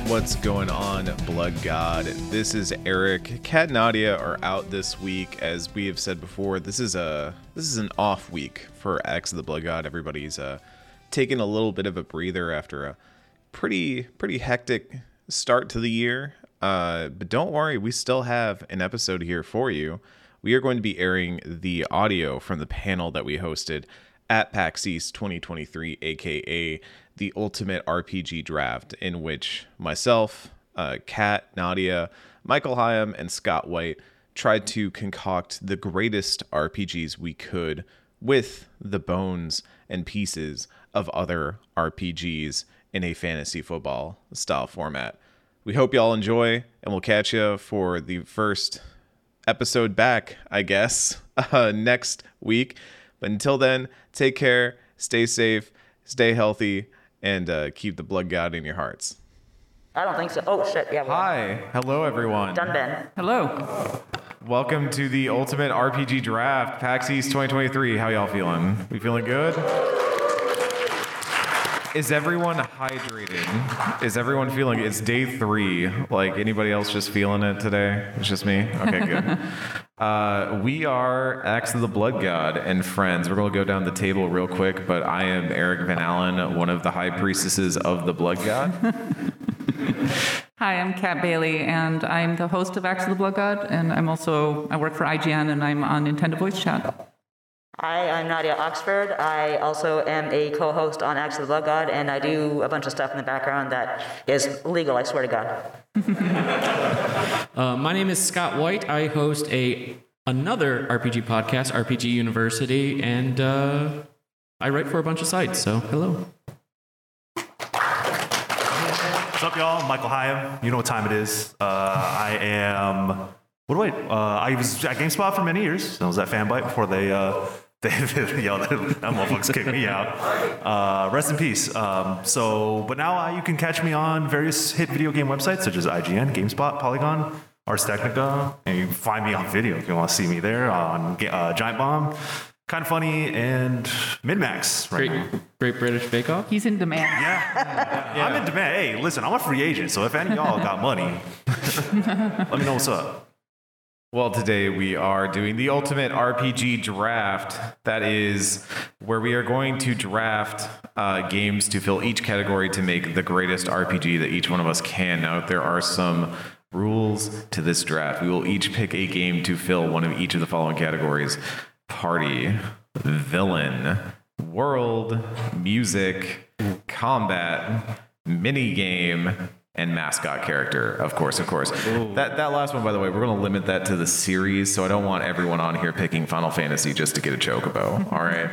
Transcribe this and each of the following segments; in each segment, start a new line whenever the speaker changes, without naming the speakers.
What's going on, Blood God? This is Eric. Kat and Nadia are out this week. As we have said before, this is an off week for Axe of the Blood God. Everybody's taking a little bit of a breather after a pretty hectic start to the year. But don't worry, we still have an episode here for you. We are going to be airing the audio from the panel that we hosted at PAX East 2023, aka the Ultimate RPG Draft, in which myself, Kat, Nadia, Michael Hyam, and Scott White tried to concoct the greatest RPGs we could with the bones and pieces of other RPGs in a fantasy football style format. We hope y'all enjoy, and we'll catch you for the first episode back, I guess, next week. But until then, take care, stay safe, stay healthy, and keep the Blood God in your hearts.
I don't think so. Oh, shit. Yeah.
Hi. Hello, everyone.
Done, Ben.
Hello.
Welcome to the Ultimate RPG Draft, PAX East 2023. How y'all feeling? We feeling good? Is everyone hydrated? Is everyone feeling it? It's day 3. Like, anybody else just feeling it today? It's just me? Okay, good. We are Axe of the Blood God and friends. We're going to go down the table real quick, but I am Eric Van Allen, one of the high priestesses of the Blood God.
Hi, I'm Kat Bailey, and I'm the host of Axe of the Blood God, and I work for IGN, and I'm on Nintendo Voice Chat.
Hi, I'm Nadia Oxford. I also am a co-host on Axe of the Blood God, and I do a bunch of stuff in the background that is legal, I swear to God.
My name is Scott White. I host another RPG podcast, RPG University, and I write for a bunch of sites, so hello.
What's up, y'all? Michael Hyam. You know what time it is. I am... I was at GameSpot for many years. I was at Fanbyte before that motherfuckers kicked me out. Rest in peace. But now you can catch me on various hit video game websites such as IGN, GameSpot, Polygon, Ars Technica, and you can find me on video if you want to see me there on Giant Bomb, Kind of Funny, and MinMax.
Great British Bake Off.
He's in demand.
Yeah. I'm in demand. Hey, listen, I'm a free agent, so if any of y'all got money, let me know what's up.
Well, today we are doing the Ultimate RPG Draft. That is where we are going to draft games to fill each category to make the greatest RPG that each one of us can. Now, there are some rules to this draft. We will each pick a game to fill one of each of the following categories: party, villain, world, music, combat, minigame, and mascot character, of course. That last one, by the way, we're going to limit that to the series, so I don't want everyone on here picking Final Fantasy just to get a chocobo. All right.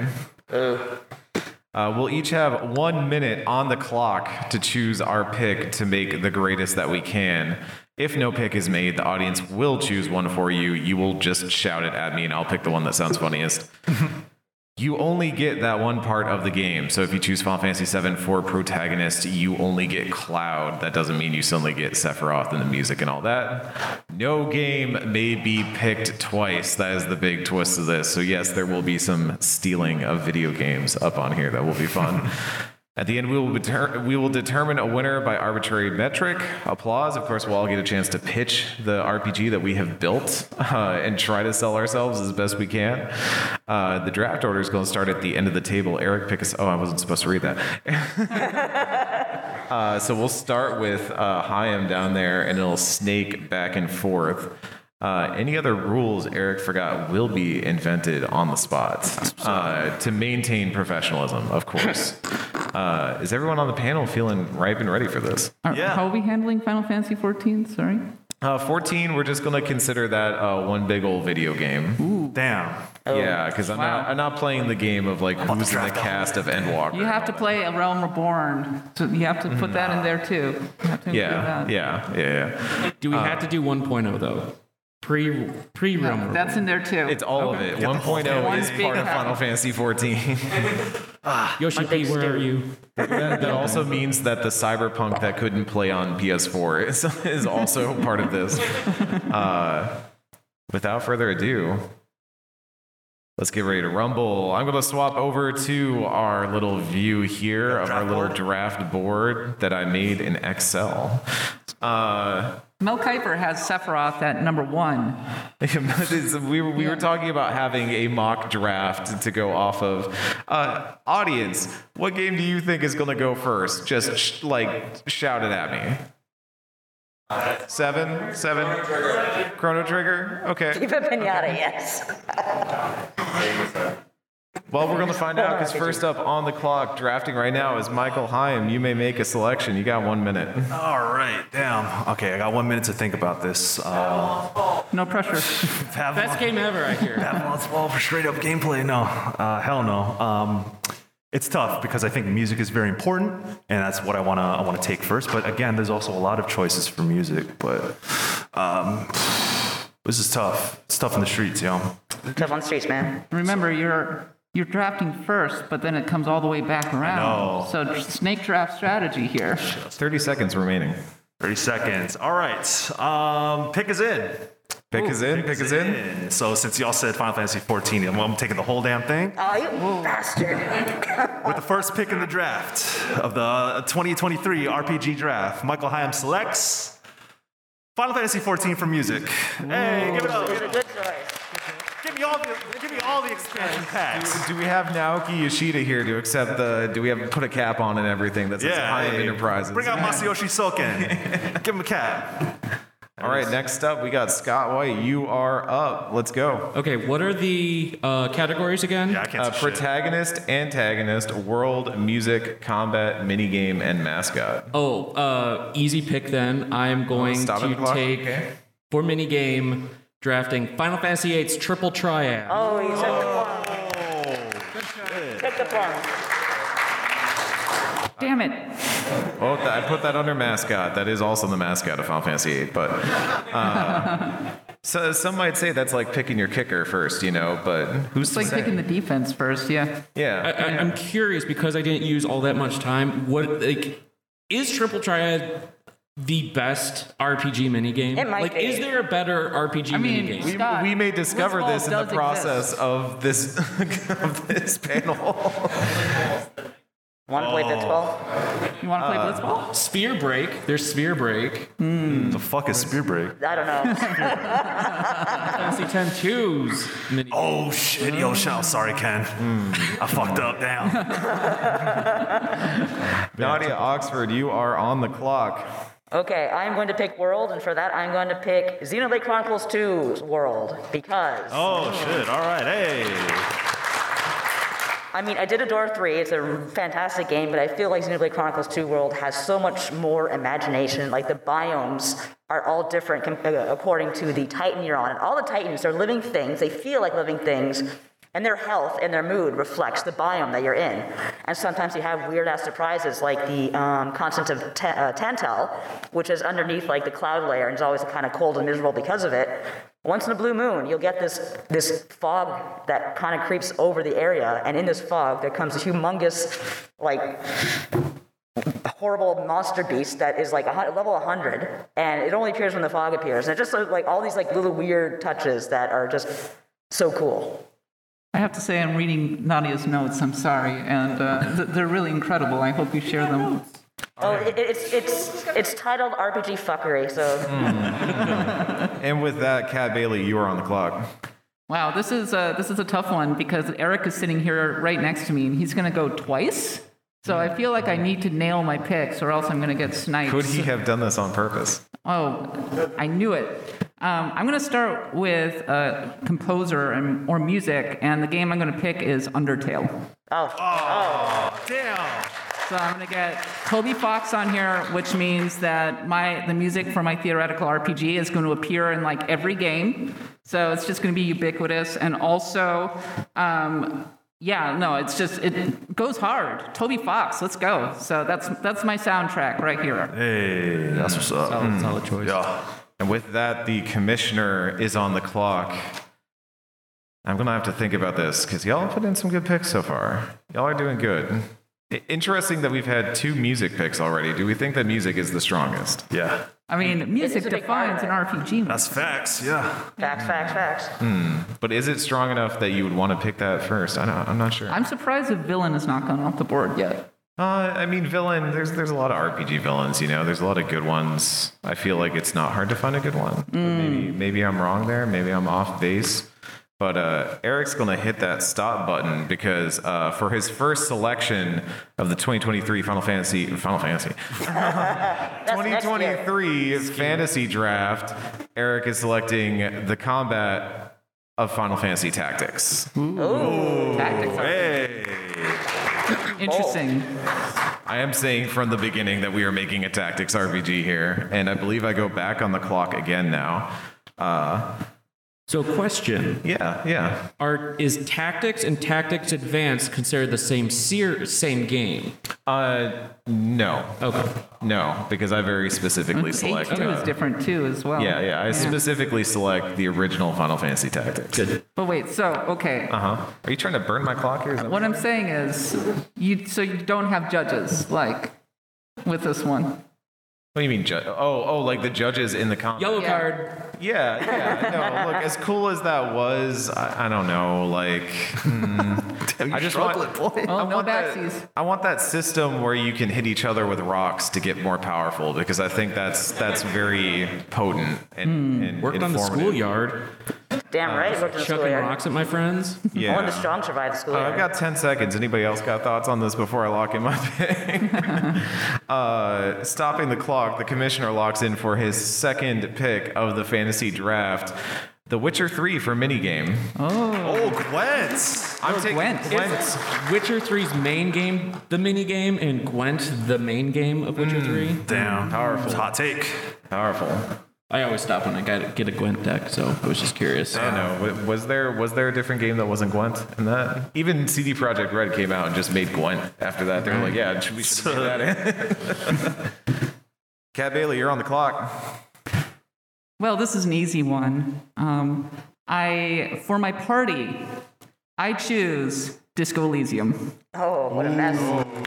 We'll each have 1 minute on the clock to choose our pick to make the greatest that we can. If no pick is made, the audience will choose one for you. You will just shout it at me, and I'll pick the one that sounds funniest. You only get that one part of the game. So if you choose Final Fantasy VII for protagonist, you only get Cloud. That doesn't mean you suddenly get Sephiroth and the music and all that. No game may be picked twice. That is the big twist of this. So yes, there will be some stealing of video games up on here. That will be fun. At the end, we will determine a winner by arbitrary metric. Applause. Of course, we'll all get a chance to pitch the RPG that we have built and try to sell ourselves as best we can. The draft order is going to start at the end of the table. Eric, pick us. Oh, I wasn't supposed to read that. So we'll start with Hyam down there, and it'll snake back and forth. Any other rules Eric forgot will be invented on the spot to maintain professionalism, of course. Is everyone on the panel feeling ripe and ready for this?
Yeah.
How are we handling Final Fantasy 14? Sorry.
14, we're just going to consider that one big old video game.
Ooh.
Damn.
Yeah, because I'm not playing the game of like who's in the cast of Endwalker.
You have to play A Realm Reborn. So you have to put that in there, too. You have to include that.
Yeah.
Do we have to do 1.0 though? Pre-Realm.
That's in there, too.
It's all of it. 1.0 is part of Final Fantasy 14.
Yoshi P, where are you?
That also means that the Cyberpunk that couldn't play on PS4 is also part of this. Without further ado, Let's get ready to rumble. I'm going to swap over to our little view here of our little draft board that I made in Excel.
Mel Kiper has Sephiroth at number 1.
we were talking about having a mock draft to go off of. Audience, what game do you think is going to go first? Just shout it at me. 7? Chrono Trigger? Okay.
Viva Pinata, yes.
Well, we're going to find out because first up on the clock, drafting right now is Michael Haim. You may make a selection. You got 1 minute.
All right, damn. Okay, I got 1 minute to think about this.
No pressure.
Best game ever, I hear.
Babylon's Fall for straight up gameplay? No, hell no. It's tough because I think music is very important, and that's what I want to take first. But again, there's also a lot of choices for music. But this is tough. It's tough in the streets, yo.
Tough on the streets, man.
Remember, you're drafting first, but then it comes all the way back around.
know.
So snake draft strategy here.
30 seconds remaining.
30 seconds. All right. Pick is in.
Pick is in.
So since y'all said Final Fantasy 14, I'm taking the whole damn thing.
Oh, you bastard.
With the first pick in the draft of the 2023 RPG draft, Michael Haim selects Final Fantasy 14 for music. Hey, give it up.
Good choice.
Give me all the expansion packs.
Do we have Naoki Yoshida here to accept do we have to put a cap on and everything that says Haim
hey,
Enterprises?
Bring out Masayoshi Soken. Give him a cap.
All right, next up we got Scott White. You are up. Let's go.
Okay, what are the categories again?
Yeah, I can't say shit.
Protagonist, antagonist, world, music, combat, minigame, and mascot.
Oh, easy pick then. I'm going
Stop at the
to
clock.
take,
Okay.
for minigame, drafting Final Fantasy VIII's Triple Triad.
Oh, you took the plum. Took the plum.
Damn it.
Oh, I put that under mascot. That is also the mascot of Final Fantasy VIII. But so some might say that's like picking your kicker first, but who's
It's
to
like
say?
picking the defense first, yeah.
Yeah.
I'm curious because I didn't use all that much time. Is Triple Triad the best RPG minigame?
It might be.
Is there a better RPG minigame?
Scott,
We may discover
Blitzball
this in the
does
process
exist.
of this panel.
Want to play Blitzball?
You want to play Blitzball?
Sphere Break. There's Sphere Break.
The fuck is Spear Break?
I don't know.
Fantasy X-2's minigame.
Oh shit, yo, sorry, Ken. I fucked up. Damn.
Nadia Oxford, you are on the clock.
Okay, I'm going to pick World, and for that, I'm going to pick Xenoblade Chronicles 2's World, because...
Oh shit. All right. Hey.
I mean, I did adore 3. It's a fantastic game, but I feel like Xenoblade Chronicles 2 World has so much more imagination. Like, the biomes are all different according to the Titan you're on. And all the Titans are living things. They feel like living things. And their health and their mood reflects the biome that you're in. And sometimes you have weird-ass surprises, like the continent of Tantal, which is underneath, like, the cloud layer, and is always kind of cold and miserable because of it. Once in a blue moon, you'll get this fog that kind of creeps over the area, and in this fog, there comes a humongous, like, horrible monster beast that is like level 100, and it only appears when the fog appears. And it's just like all these like little weird touches that are just so cool.
I have to say I'm reading Nadia's notes, I'm sorry, and they're really incredible. I hope you share them.
Oh, it's titled RPG Fuckery, so...
And with that, Kat Bailey, you are on the clock.
Wow, this is a tough one because Eric is sitting here right next to me, and he's going to go twice. So I feel like I need to nail my picks, or else I'm going to get sniped.
Could he have done this on purpose?
Oh, I knew it. I'm going to start with composer or music, and the game I'm going to pick is Undertale.
Oh.
Damn.
So I'm going to get Toby Fox on here, which means that the music for my theoretical RPG is going to appear in like every game. So it's just going to be ubiquitous. And also, it goes hard. Toby Fox, let's go. So that's my soundtrack right here.
Hey, that's what's up.
Solid choice.
Yeah.
And with that, the commissioner is on the clock. I'm going to have to think about this because y'all put in some good picks so far. Y'all are doing good. Interesting that we've had 2 music picks already. Do we think that music is the strongest?
Yeah.
I mean, music
a big
defines an
part
RPG.
That's facts. Yeah.
Facts.
But is it strong enough that you would want to pick that first? I'm not sure.
I'm surprised if Villain has not gone off the board yet.
I mean, villain. There's a lot of RPG villains. There's a lot of good ones. I feel like it's not hard to find a good one. But maybe I'm wrong there. Maybe I'm off base. But Eric's going to hit that stop button because for his first selection of the 2023 Final Fantasy 2023 Fantasy Draft, Eric is selecting the combat of Final Fantasy Tactics.
Tactics.
Hey.
Interesting.
I am saying from the beginning that we are making a tactics RPG here, and I believe I go back on the clock again now.
So, question:
Yeah.
Is Tactics and Tactics Advanced considered the same game?
No.
Okay.
No, because I very specifically select.
H2 is different too, as well.
Yeah. I specifically select the original Final Fantasy Tactics.
Good.
But wait, so okay.
Are you trying to burn my clock here? Is that
What I'm saying is, you don't have judges like with this one.
What do you mean, like the judges in the combat?
Yellow
Yeah.
card.
Yeah. No, look, as cool as that was, I don't know. Like, I just want.
Well, no backsies.
I want that system where you can hit each other with rocks to get more powerful because I think that's very potent and
Worked on the
informative.
schoolyard.
Damn right. Worked in the
Chucking
schoolyard.
rocks at my friends.
Yeah.
Only the strong survive the
I've
schoolyard.
got 10 seconds. Anybody else got thoughts on this before I lock in my pick? Stopping the clock, the commissioner locks in for his second pick of the fantasy draft, The Witcher 3 for minigame.
Oh, Gwent.
I'm taking
Gwent.
Gwent.
Witcher 3's main game, the mini game, and Gwent, the main game of Witcher 3.
Damn. Powerful. Hot take.
Powerful.
I always stop when I get a Gwent deck, so I was just curious.
I don't know. Was there a different game that wasn't Gwent in that? Even CD Projekt Red came out and just made Gwent after that. They were like, yeah, we should make that in. Cat Bailey, you're on the clock.
Well, this is an easy one. For my party, I choose Disco Elysium.
Oh, what a mess.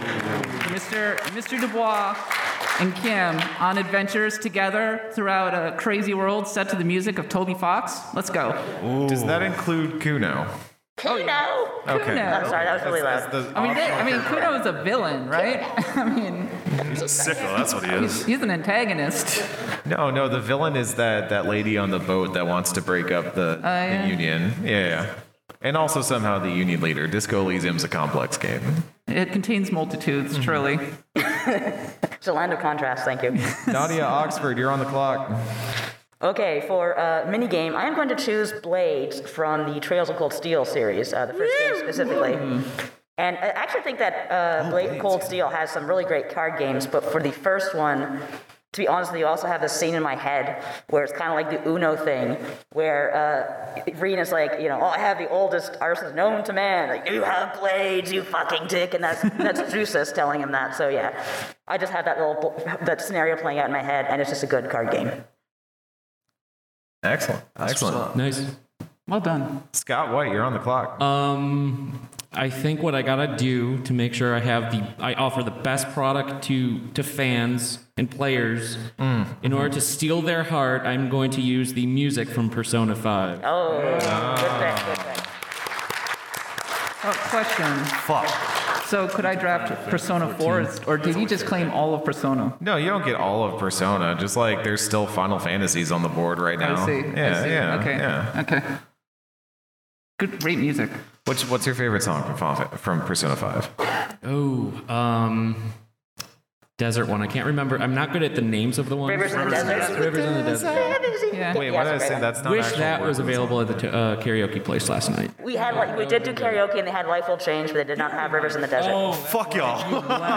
Mr. Dubois and Kim on adventures together throughout a crazy world set to the music of Toby Fox. Let's go.
Does that include Kuno?
Kuno!
Okay.
Kuno.
I'm sorry, that was really loud.
I mean, Kuno is a villain, right? I mean,
He's a sicko. That's what he is.
he's an antagonist.
No, the villain is that lady on the boat that wants to break up the
yeah.
union. Yeah. And also somehow the union leader. Disco Elysium's a complex game.
It contains multitudes, truly.
It's a land of contrast, thank you.
Nadia Oxford, you're on the clock.
Okay, for minigame, I am going to choose Blades from the Trails of Cold Steel series, the first game specifically. And I actually think that Blades Cold Steel has some really great card games, but for the first one, to be honest with you, I also have this scene in my head where it's kind of like the Uno thing, where Reen is like, I have the oldest arsenal known to man. Like, you have blades, you fucking dick, and that's Drusus telling him that. So yeah, I just have that scenario playing out in my head, and it's just a good card game.
Excellent. Excellent.
Nice.
Well done.
Scott White, you're on the clock.
I think what I gotta do to make sure I offer the best product to fans and players. In order to steal their heart, I'm going to use the music from Persona 5.
Oh, good pick.
Question.
Fuck.
So could I draft Persona 4, or did he just claim all of Persona?
No, you don't get all of Persona. Just like there's still Final Fantasies on the board right now.
I see.
Yeah.
Okay.
Yeah.
Okay. Great music.
What's your favorite song from Persona 5?
Desert one. I can't remember. I'm not good at the names of the ones.
Rivers in the Desert.
Rivers in the Desert.
Yeah.
Wait, what did I say? That's not
Wish
actual
that
words
was
of the
available at the karaoke place last night.
We did do karaoke and they had Life Will Change, but they did not have Rivers in the Desert.
Fuck y'all.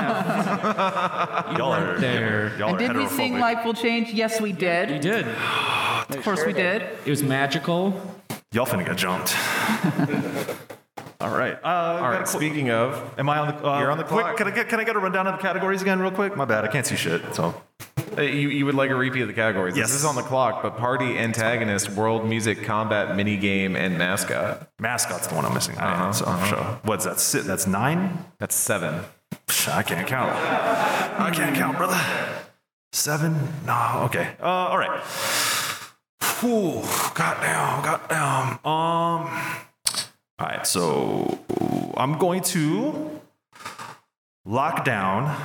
Y'all are
There.
Y'all
And
are
did we sing
heterophobic.
Life Will Change? Yes, we did.
You did.
Of course we did.
It was magical.
Y'all finna get jumped. All right.
All right. Speaking of,
Am I on the?
You're on the
quick,
clock.
Can I get a rundown of the categories again, real quick? My bad. I can't see shit. So.
you would like a repeat of the categories.
Yes.
This is on the clock, but party, antagonist, world music, combat, minigame, and mascot.
Mascot's the one I'm missing. So sure. What's that? That's 9.
That's 7.
I can't count. I can't count, brother. 7? No, okay. All right. Whew, goddamn. All right, so I'm going to lock down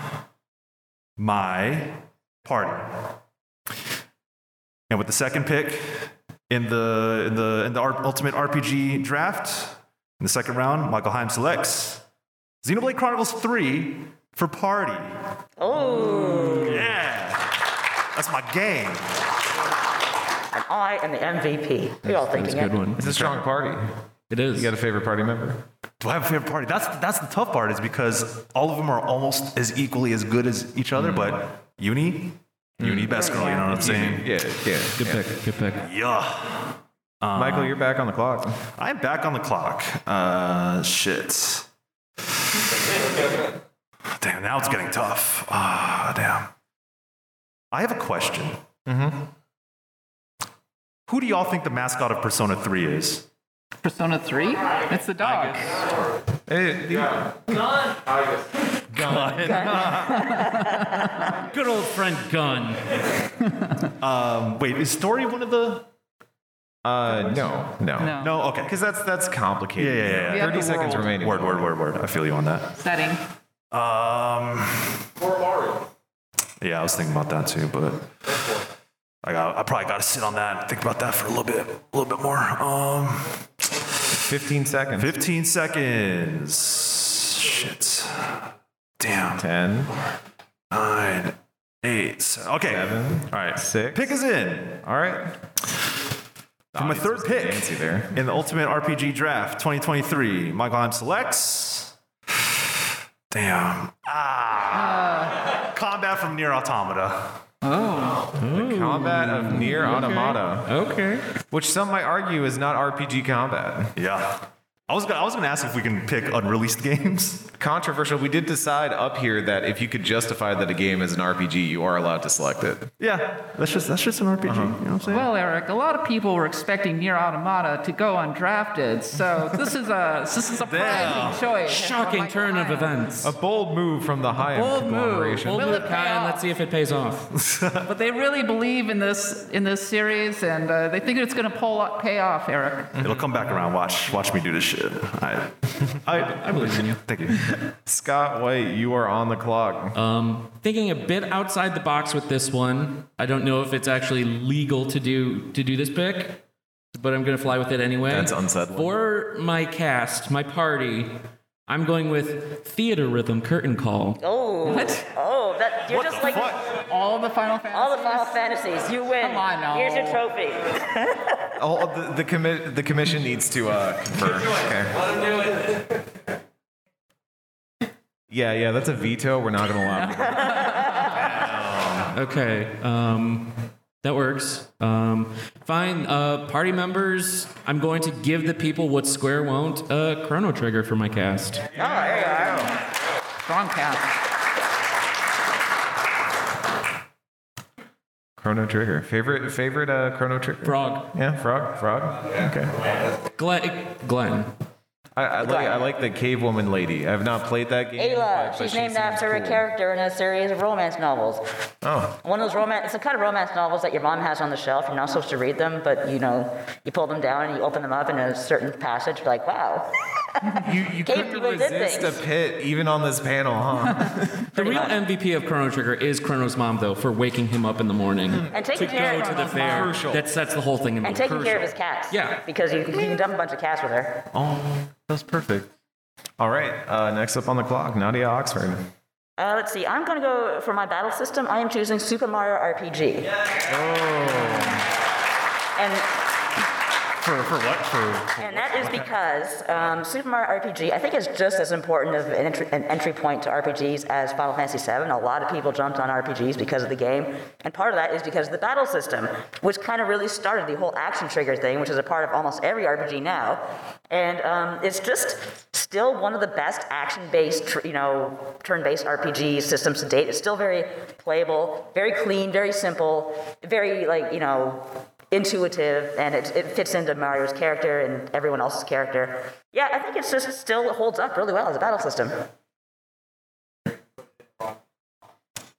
my party. And with the second pick in the Ultimate RPG draft, in the second round, Michael Heim selects Xenoblade Chronicles 3 for party.
Oh.
Yeah. That's my game.
And I am the MVP. You're all thinking
That's a good
it.
one.
It's a strong party.
It is.
You got a favorite party member?
Do I have a favorite party? That's the tough part, is because all of them are almost as equally as good as each other, but Uni best girl, you know what I'm saying?
Yeah.
Good pick. Good pick.
Yeah.
Michael, you're back on the clock.
I'm back on the clock. Shit. Damn, now it's getting tough. Damn. I have a question. Who do y'all think the mascot of Persona 3 is?
Persona 3? It's the dog.
Good old friend Gun.
Wait, is Story one of the...
No.
No.
Okay.
Because that's complicated.
Yeah.
We have
30
the
seconds
world.
remaining.
Word. I feel you on that.
Setting.
Yeah, I was thinking about that too, but I probably got to sit on that and think about that for a little bit more.
15 seconds.
15 seconds. Shit. Damn.
10,
9, 8. 7. Okay.
7,
All right.
6.
Pick is in.
All right.
For my third pick
Fancy there.
in the Ultimate RPG Draft 2023, Michael Heim selects. Damn. Combat from Nier Automata.
The combat of Nier Automata,
Okay.
which some might argue is not RPG combat.
Yeah. I was gonna ask if we can pick unreleased games.
Controversial. We did decide up here that if you could justify that a game is an RPG, you are allowed to select it.
Yeah, that's just an RPG. You know what I'm saying?
Well, Eric, a lot of people were expecting Nier Automata to go undrafted, so this is a surprising choice.
Shocking turn of events.
A bold move from the high
Bold move.
conglomeration.
Will it pay
Kyan,
off?
let's see if it pays off.
But they really believe in this series, and they think it's going to pay off, Eric.
It'll come back around. Watch me do this shit.
I believe in you.
Thank you.
Scott White, you are on the clock.
Thinking a bit outside the box with this one. I don't know if it's actually legal to do this pick, but I'm gonna fly with it anyway.
That's unsettling.
For my cast, my party, I'm going with Theater Rhythm Curtain Call.
Oh.
What?
Oh, that you're just like
All the Final Fantasy.
all the Final Fantasies. You win.
Come on, no.
Here's your trophy.
The commission needs to confer. Okay. Yeah, that's a veto. We're not going to allow.
Okay, that works. Fine. Party members, I'm going to give the people what Square won't. Chrono Trigger for my cast.
Oh, there you are.
Strong cast.
Chrono Trigger. Favorite Chrono Trigger?
Frog.
Yeah, Frog. Okay.
Glenn.
I like the cave woman lady. I have not played that game.
Ayla.
but
She's
she
named
seems
after a
cool.
character in a series of romance novels.
Oh,
One of those it's the kind of romance novels that your mom has on the shelf. You're not supposed to read them, but you pull them down and you open them up in a certain passage. You're like, wow.
you
Cave
couldn't
people did
resist a
things.
pit even on this panel, huh?
The real MVP of Chrono Trigger is Chrono's mom, though, for waking him up in the morning
And
to
taking care
go
of
to the
Chrono's
fair.
mom.
Crucial.
That sets the whole thing in
And
motion.
taking care of his cats.
Yeah.
Because you can dump a bunch of cats with her.
Oh, that's perfect. All right, next up on the clock, Nadia Oxford.
Let's see. I'm going to go for my battle system. I am choosing Super Mario RPG. And And that is because Super Mario RPG, I think, is just as important of an entry point to RPGs as Final Fantasy VII. A lot of people jumped on RPGs because of the game, and part of that is because of the battle system, which kind of really started the whole action trigger thing, which is a part of almost every RPG now. And it's just still one of the best action-based, turn-based RPG systems to date. It's still very playable, very clean, very simple, very intuitive, and it fits into Mario's character and everyone else's character. Yeah, I think it's just still holds up really well as a battle system.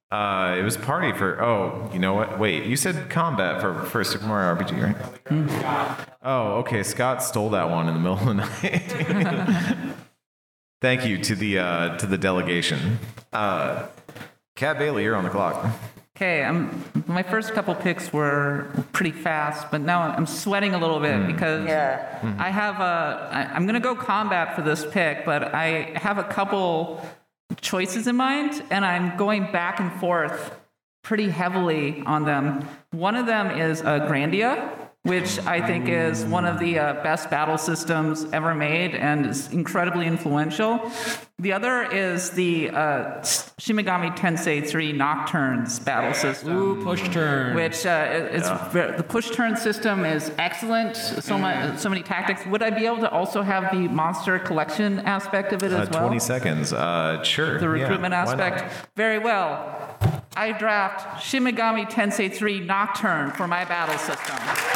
It was party for. Oh, you know what? Wait, you said combat for Super Mario RPG, right? Oh, okay. Scott stole that one in the middle of the night. Thank you to the delegation. Cat Bailey, you're on the clock.
Okay, my first couple picks were pretty fast, but now I'm sweating a little bit because I have I'm gonna go combat for this pick, but I have a couple choices in mind, and I'm going back and forth pretty heavily on them. One of them is Grandia, which I think is one of the best battle systems ever made and is incredibly influential. The other is the Shimigami Tensei 3 Nocturnes battle system.
Ooh, push turn.
Which the push turn system is excellent. So many tactics. Would I be able to also have the monster collection aspect of it as well?
20 seconds. Sure.
The recruitment
why not?
aspect. Very well. I draft Shimigami Tensei 3 Nocturne for my battle system.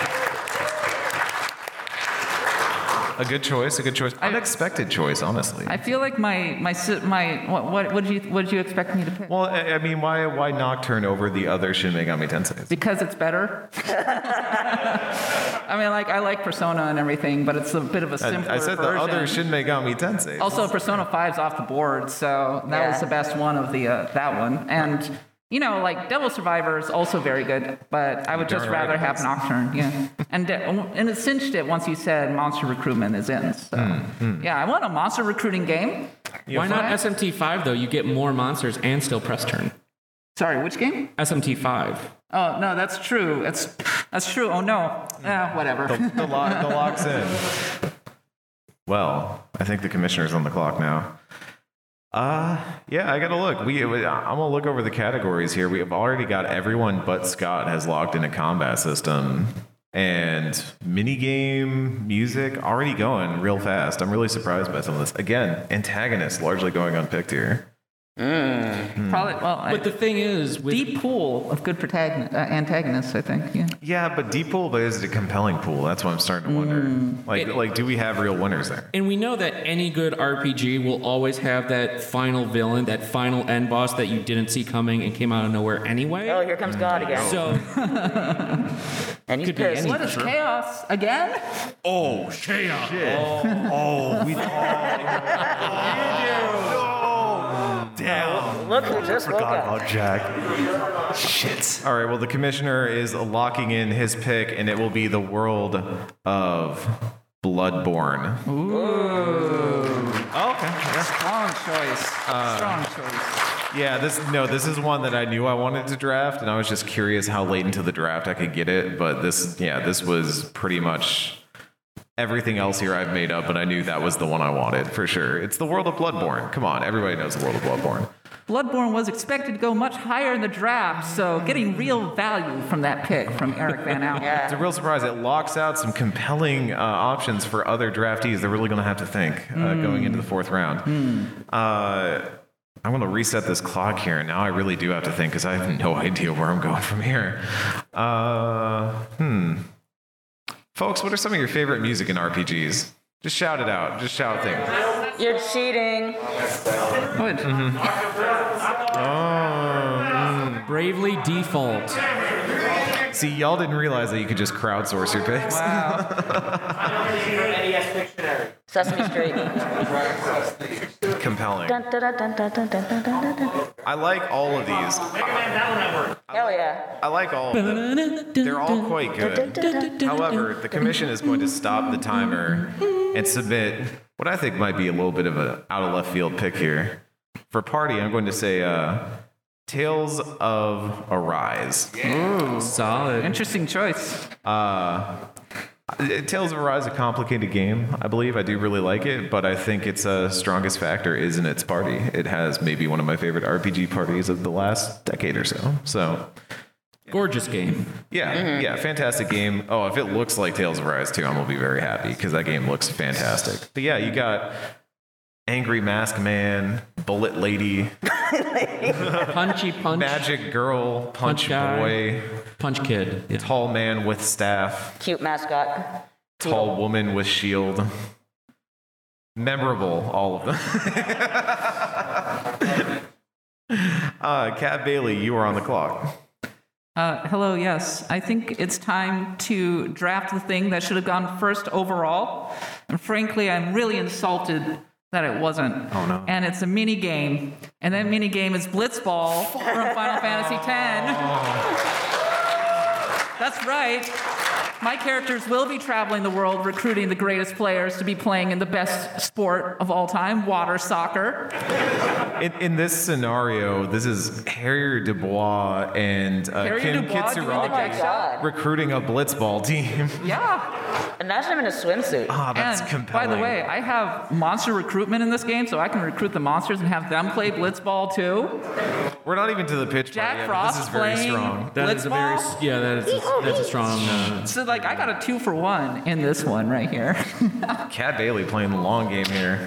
A good choice. Unexpected choice, honestly.
I feel like what did you expect me to pick?
Well, I mean, why Nocturne over the other Shin Megami Tensei?
Because it's better. I mean, I like Persona and everything, but it's a bit of a simpler
I said
version.
the other Shin Megami Tensei.
Also, Persona 5's off the board, so that was the best one of the that one. And Devil Survivor is also very good, but I would just rather have Nocturne. Yeah, and it cinched it once you said monster recruitment is in. So yeah, I want a monster recruiting game.
Why not SMT5 though? You get more monsters and still press turn.
Sorry, which game?
SMT5.
Oh no, that's true. That's true. Oh no, whatever.
The lock's in. Well, I think the commissioner's on the clock now. Yeah, I gotta look. I'm gonna look over the categories here. We have already got everyone but Scott has logged in a combat system. And minigame music already going real fast. I'm really surprised by some of this. Again, antagonist largely going unpicked here.
Probably. Well,
But the thing is, with
deep pool of good antagonists, I think. Yeah.
Yeah, but deep pool, but is it a compelling pool? That's what I'm starting to wonder. Like, do we have real winners there?
And we know that any good RPG will always have that final villain, that final end boss that you didn't see coming and came out of nowhere anyway.
Oh, here comes God again.
So
And he's
could be
pissed.
any-
What is chaos again?
Oh, shit. Oh, we. Damn.
Look who just woke
Forgot
up.
about Jack. Shit.
All right, well, the commissioner is locking in his pick, and it will be the world of Bloodborne.
Oh, okay. Strong choice. Strong choice.
Yeah, this is one that I knew I wanted to draft, and I was just curious how late into the draft I could get it. But this was pretty much everything else here I've made up, but I knew that was the one I wanted for sure. It's the world of Bloodborne. Come on, everybody knows the world of Bloodborne.
Bloodborne was expected to go much higher in the draft, so getting real value from that pick from Eric Van Allen.
Yeah.
It's a real surprise. It locks out some compelling options for other draftees. They're really going to have to think going into the fourth round. I'm going to reset this clock here. Now I really do have to think because I have no idea where I'm going from here. Folks, what are some of your favorite music in RPGs? Just shout it out. Just shout things.
You're cheating.
Good.
Bravely Default.
See, y'all didn't realize that you could just crowdsource your picks.
Wow.
Sesame Street.
Compelling.
Dun, dun, dun, dun, dun, dun, dun, dun, dun.
I like all of these.
Hell yeah.
I like all of them. They're all quite good. However, the commission is going to stop the timer and submit what I think might be a little bit of an out of left field pick here. For party, I'm going to say Tales of Arise.
Solid.
Interesting choice.
Tales of Arise is a complicated game, I believe. I do really like it, but I think its strongest factor is in its party. It has maybe one of my favorite RPG parties of the last decade or so. So,
Gorgeous game.
yeah, fantastic game. Oh, if it looks like Tales of Arise too, I'm going to be very happy because that game looks fantastic. But yeah, you got Angry Mask Man, Bullet Lady,
Punchy Punch.
Magic Girl, Punch
Guy.
Boy,
Punch Kid. Yeah.
Tall Man with Staff,
Cute mascot.
Tall Woman with Shield. Memorable, all of them. Kat Bailey, you are on the clock.
Hello, yes. I think it's time to draft the thing that should have gone first overall. And frankly, I'm really insulted that it wasn't.
Oh, no.
And it's a mini game. And that mini game is Blitzball from Final Fantasy X. That's right. My characters will be traveling the world recruiting the greatest players to be playing in the best sport of all time, water soccer.
In this scenario, this is Harrier Dubois and Kim Kitsuragi recruiting a blitzball team.
Yeah.
Imagine him in a swimsuit.
That's
And
compelling.
by the way, I have monster recruitment in this game, so I can recruit the monsters and have them play blitzball too.
We're not even to the pitch
Jack
part yet.
Frost
This is very
playing
strong.
That is a very
blitzball.
that's a strong.
So like I got a 2-for-1 in this one right here.
Kat Bailey playing the long game here.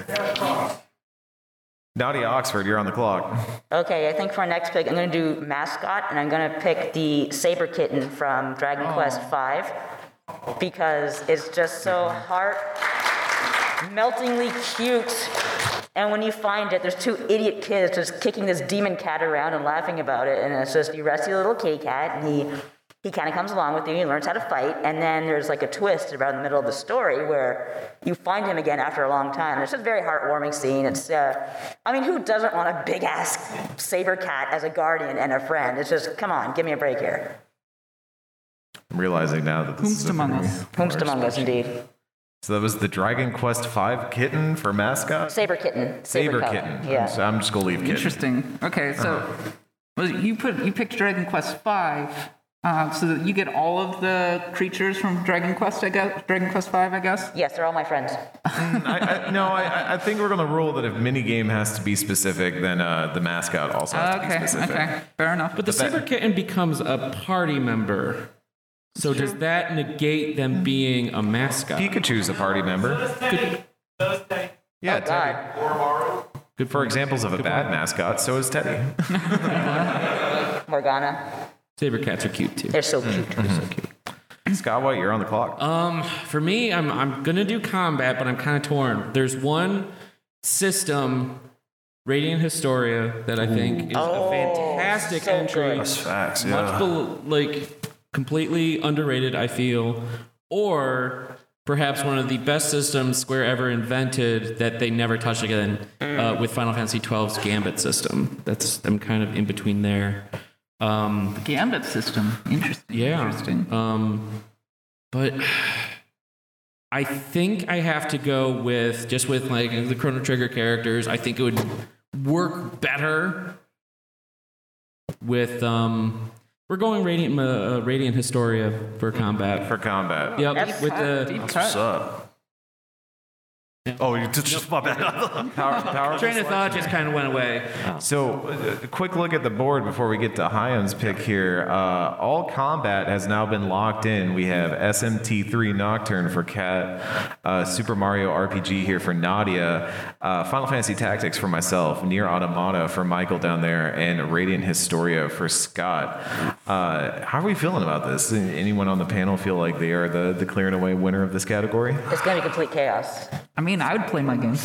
Nadia Oxford, you're on the clock.
Okay, I think for our next pick, I'm going to do mascot, and I'm going to pick the Saber Kitten from Dragon Quest V because it's just so heart-meltingly cute. And when you find it, there's two idiot kids just kicking this demon cat around and laughing about it, and it's just you rescue the little kitty cat, and he kind of comes along with you, he learns how to fight, and then there's like a twist around the middle of the story where you find him again after a long time. It's just a very heartwarming scene. It's, I mean, who doesn't want a big-ass saber cat as a guardian and a friend? It's just, come on, give me a break here.
I'm realizing now that this is a
Among
very-
Us.
Whomst among us, indeed.
So that was the Dragon Quest V kitten for mascot?
Saber Kitten.
Saber
cub.
kitten.
Yeah.
So I'm just going to leave kitten.
Interesting. Okay, so well, you picked Dragon Quest V, so that you get all of the creatures from Dragon Quest, I guess. Dragon Quest V, I guess.
Yes, they're all my friends.
I think we're going to rule that if minigame has to be specific, then the mascot also has to be specific.
Okay, fair enough.
But the Saber Kitten becomes a party member. So does that negate them being a mascot?
Pikachu's a party member. Yeah, Teddy. Good for examples of a bad mascot, so is Teddy.
Morgana.
Saber cats are cute too.
They're so cute.
Scott White, you're on the clock.
For me, I'm gonna do combat, but I'm kind of torn. There's one system, Radiant Historia, that I think is a fantastic
so
entry.
good.
That's facts,
Much completely underrated, I feel, or perhaps one of the best systems Square ever invented that they never touched again with Final Fantasy XII's Gambit system. I'm kind of in between there.
The Gambit system. Interesting.
Yeah.
Interesting.
But I think I have to go with like the Chrono Trigger characters. I think it would work better with we're going Radiant Historia for combat. Yep.
That's
With the
Deep
What's
cut.
up? Oh, you just my bad.
Power
train of thought just kind of went away.
So, a quick look at the board before we get to Hyun's pick here. All combat has now been locked in. We have SMT3 Nocturne for Kat, Super Mario RPG here for Nadia, Final Fantasy Tactics for myself, Nier Automata for Michael down there, and Radiant Historia for Scott. How are we feeling about this? Anyone on the panel feel like they are the clear and away winner of this category?
It's going to be complete chaos.
I mean, I would play my game.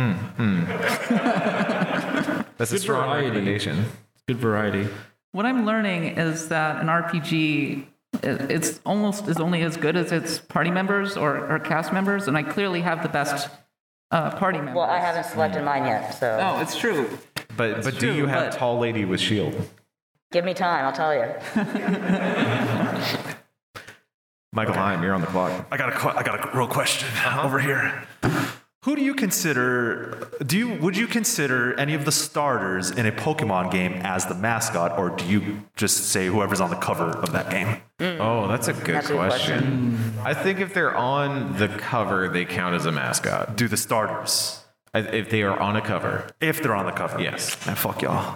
That's a
Good
strong
variety.
recommendation.
Good variety.
What I'm learning is that an RPG, it's almost is only as good as its party members or cast members, and I clearly have the best party members.
Well, I haven't selected mine yet, so
Oh, it's true.
But do
true,
you have
but-
Tall Lady with Shield?
give me time, I'll tell you.
Michael Heim, you're on the clock.
I got a real question over here. Who do you consider? Would you consider any of the starters in a Pokemon game as the mascot, or do you just say whoever's on the cover of that game?
Oh, that's a good
That's a good
question. I think if they're on the cover, they count as a mascot.
Do the starters
If they are on a cover.
if they're on the cover?
Yes.
Man, fuck y'all.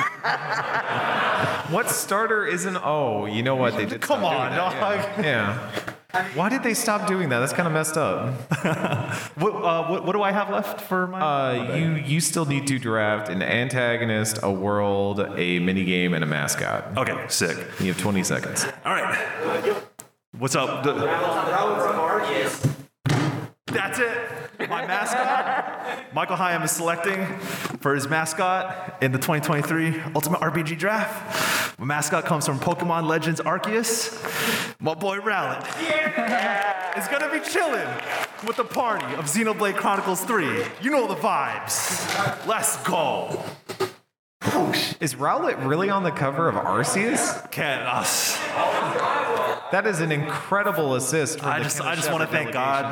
What starter isn't? Oh, you know what? They did.
Come
stop
on,
doing that.
dog.
Yeah. Why did they stop doing that? That's kind of messed up.
What do I have left for my?
You still need to draft an antagonist, a world, a minigame, and a mascot.
Okay, sick.
You have 20 seconds.
All right. What's up? That's it. My mascot. Michael Hyam is selecting for his mascot in the 2023 Ultimate RPG Draft. My mascot comes from Pokemon Legends Arceus. My boy Rowlet is gonna be chilling with the party of Xenoblade Chronicles 3. You know the vibes. Let's go.
Is Rowlet really on the cover of Arceus?
Can't us.
That is an incredible assist. From
I just want to thank God.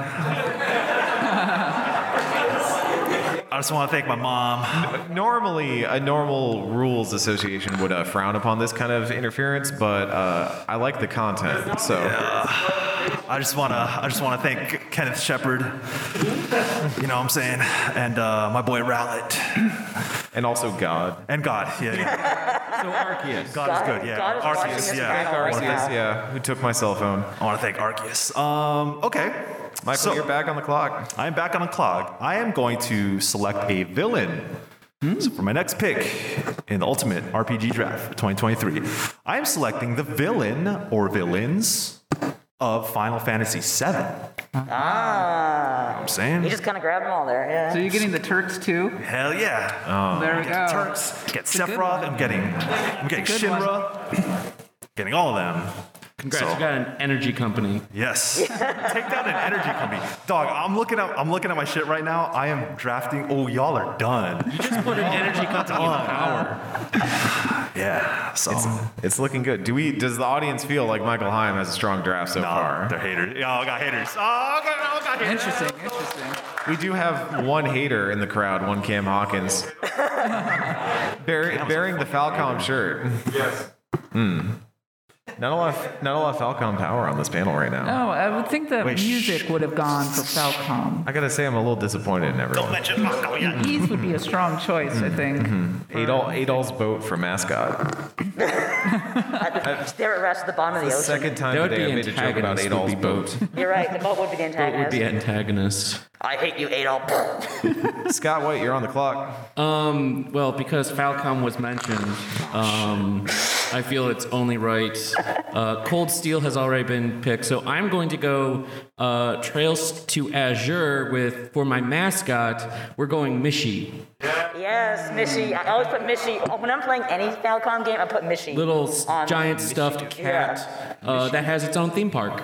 I just want to thank my mom.
Normally, a normal rules association would frown upon this kind of interference, but I like the content. So
I just want to thank Kenneth Shepard. You know what I'm saying? And my boy Rowlet.
And also God.
And God. Yeah.
So Arceus.
God is good. Yeah.
God is watching
Arceus.
this
Yeah.
panel right
Arceus,
now.
yeah, who took my cell phone.
I want to thank Arceus. Okay.
Michael,
So-
you're back on the clock.
I am back on the clock. I am going to select a villain. So for my next pick in the Ultimate RPG Draft for 2023, I am selecting the villain or villains of Final Fantasy VII. I'm saying?
You just kind of grabbed them all there. Yeah.
So you're getting the Turks too?
Hell yeah.
There we go.
Turks, get
a good
Sephiroth,
one.
I'm getting
good
Shinra, getting all of them.
Congrats,
So-
you got an energy company.
Yes. Take down an energy company. Dog, I'm looking at my shit right now. I am drafting. Oh, y'all are done.
You just put an energy company in power.
Yeah. So
It's looking good. Does the audience feel like Michael Hyam has a strong draft so far?
they're haters. Y'all got haters. Oh, got haters.
Interesting.
We do have one hater in the crowd, one Cam Hawkins. Bearing the Falcom shirt. Yes. Not a lot of Falcom power on this panel right now.
Oh, I would think that
Wait,
music would have gone for Falcom.
I gotta say, I'm a little disappointed in everyone.
Don't mention Marco yet.
Ease would be a strong choice, I think.
Adol's boat for mascot.
There it rests at the bottom of the
The
ocean.
second time
That would
today
be
I made a joke about
antagonist,
Adol's
would be
boat.
You're right. The boat would be the
What would
antagonist.
be antagonist?
I hate you, Adolf.
Scott White, you're on the clock.
Well, because Falcom was mentioned, I feel it's only right. Cold Steel has already been picked, so I'm going to go Trails to Azure for my mascot. We're going Mishi.
Yes, Mishy. I always put Mishy. When I'm playing any Falcon game, I put Mishy.
Little
on
giant stuffed cat that has its own theme park.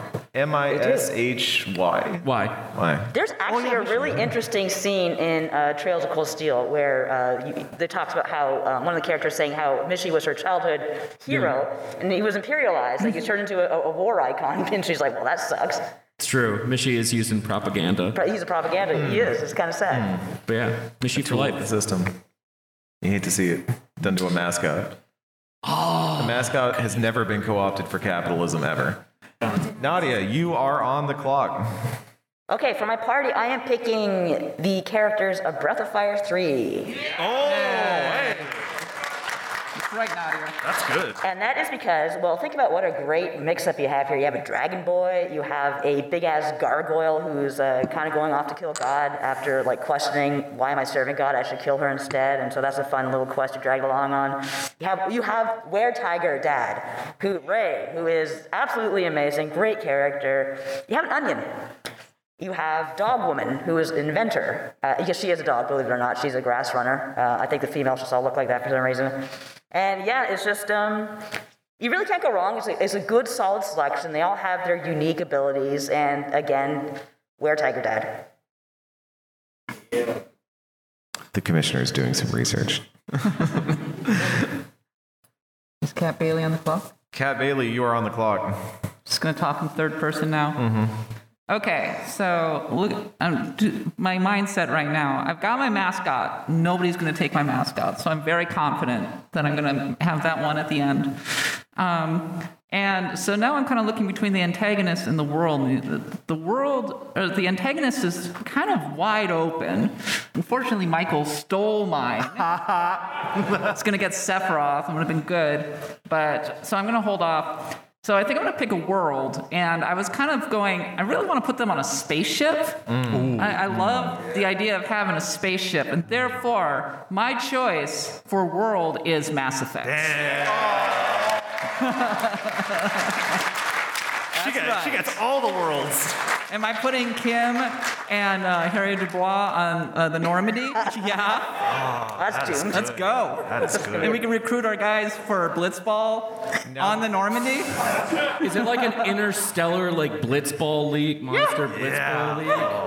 MISHY.
Why?
Why?
There's actually a really interesting scene in Trails of Cold Steel where they talks about how one of the characters saying how Mishy was her childhood hero, and he was imperialized, like he turned into a war icon, and she's like, well, that sucks.
It's true. Mishi is used in propaganda.
But he's a propaganda. He is. It's kind of sad.
But yeah, Mishi for
The
life.
system. You hate to see it done to a mascot. The mascot has never been co-opted for capitalism ever. Nadia, you are on the clock.
Okay, for my party, I am picking the characters of Breath of Fire 3.
Oh, hey.
That's right, Nadia.
That's good.
And that is because, well, think about what a great mix-up you have here. You have a Dragon Boy, you have a big-ass gargoyle who's kind of going off to kill God after, like, questioning, why am I serving God? I should kill her instead. And so that's a fun little quest to drag along on. You have Were-Tiger Dad, Ray, who is absolutely amazing, great character. You have an Onion. You have Dog Woman, who is an inventor. Yes, she is a dog, believe it or not. She's a grass runner. I think the females just all look like that for some reason. And yeah, it's just, you really can't go wrong. It's a good, solid selection. They all have their unique abilities. And again, Were-Tiger Dad.
The commissioner is doing some research.
Is Cat Bailey on the clock?
Kat Bailey, you are on the clock.
Just gonna talk in third person now. Okay, so look, my mindset right now. I've got my mascot. Nobody's gonna take my mascot, so I'm very confident that I'm gonna have that one at the end. And so now I'm kind of looking between the antagonist and the world. The world, or the antagonist, is kind of wide open. Unfortunately, Michael stole mine. It's gonna get Sephiroth. It would have been good, but so I'm gonna hold off. So I think I'm gonna pick a world, and I was kind of going, I really want to put them on a spaceship. I love the idea of having a spaceship, and therefore my choice for world is Mass Effect.
She gets all the worlds.
Am I putting Kim and Harry Dubois on the Normandy? Yeah.
That's doomed.
Let's go.
That is good.
And we can recruit our guys for Blitzball on the Normandy.
Is it like an interstellar like Blitzball League, Monster Blitzball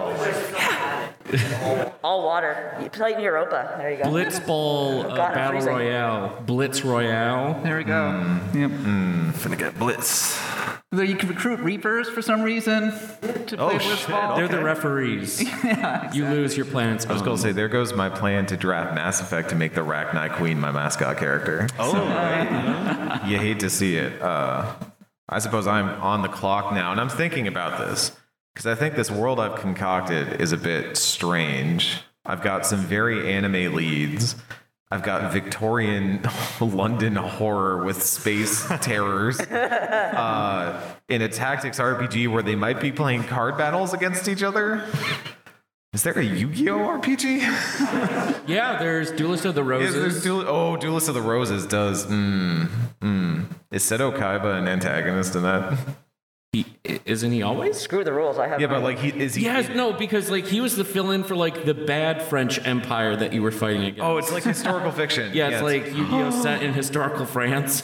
League?
All water. You play in Europa. There you go.
Blitzball
God, I'm
Battle
freezing.
Royale. Blitz Royale.
There we go. Yep.
Finna get blitz.
Though you can recruit Reapers for some reason to play Blitzball.
They're the referees. You lose your planet's
I was going to say, there goes my plan to draft Mass Effect to make the Rachni Queen my mascot character.
Oh,
You hate to see it. I suppose I'm on the clock now, and I'm thinking about this because I think this world I've concocted is a bit strange. I've got some very anime leads. I've got Victorian London horror with space terrors in a tactics RPG where they might be playing card battles against each other. Is there a Yu-Gi-Oh RPG?
Yeah, there's Duelist of the Roses.
Duelist of the Roses does. Is Seto Kaiba an antagonist in that?
Isn't he always?
Screw the rules. I have.
Yeah, but like is he?
Yes, no, because like he was the fill-in for like the bad French Empire that you were fighting against.
Oh, it's like historical fiction.
yeah, it's like Yu-Gi-Oh set in historical France.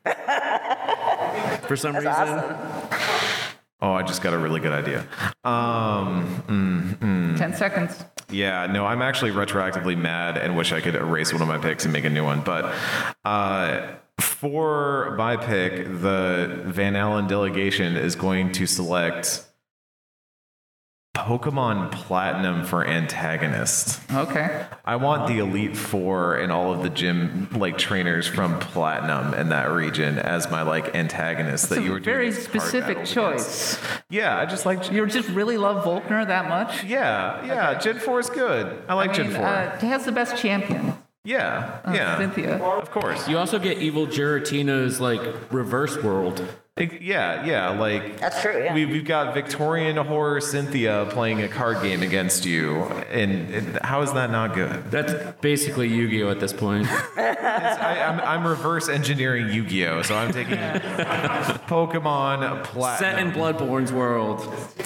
For some reason.
Awesome.
Oh, I just got a really good idea.
10 seconds.
Yeah, no, I'm actually retroactively mad and wish I could erase one of my picks and make a new one. But for my pick, the Van Allen delegation is going to select Pokemon Platinum for antagonist.
Okay.
I want the Elite Four and all of the gym trainers from Platinum in that region as my antagonist
It's
that you
a
were doing
very
this card
specific
battle
choice.
against. Yeah, I just like.
You just really love Volkner that much?
Yeah. Gen 4 is good. I like Gen 4.
He has the best champion.
Yeah.
Cynthia.
Of course.
You also get Evil Giratina's reverse world.
Yeah.
That's true. Yeah.
We've got Victorian horror Cynthia playing a card game against you, and how is that not good?
That's basically Yu-Gi-Oh at this point.
I'm reverse engineering Yu-Gi-Oh, so I'm taking Pokemon Platinum.
Set in Bloodborne's world.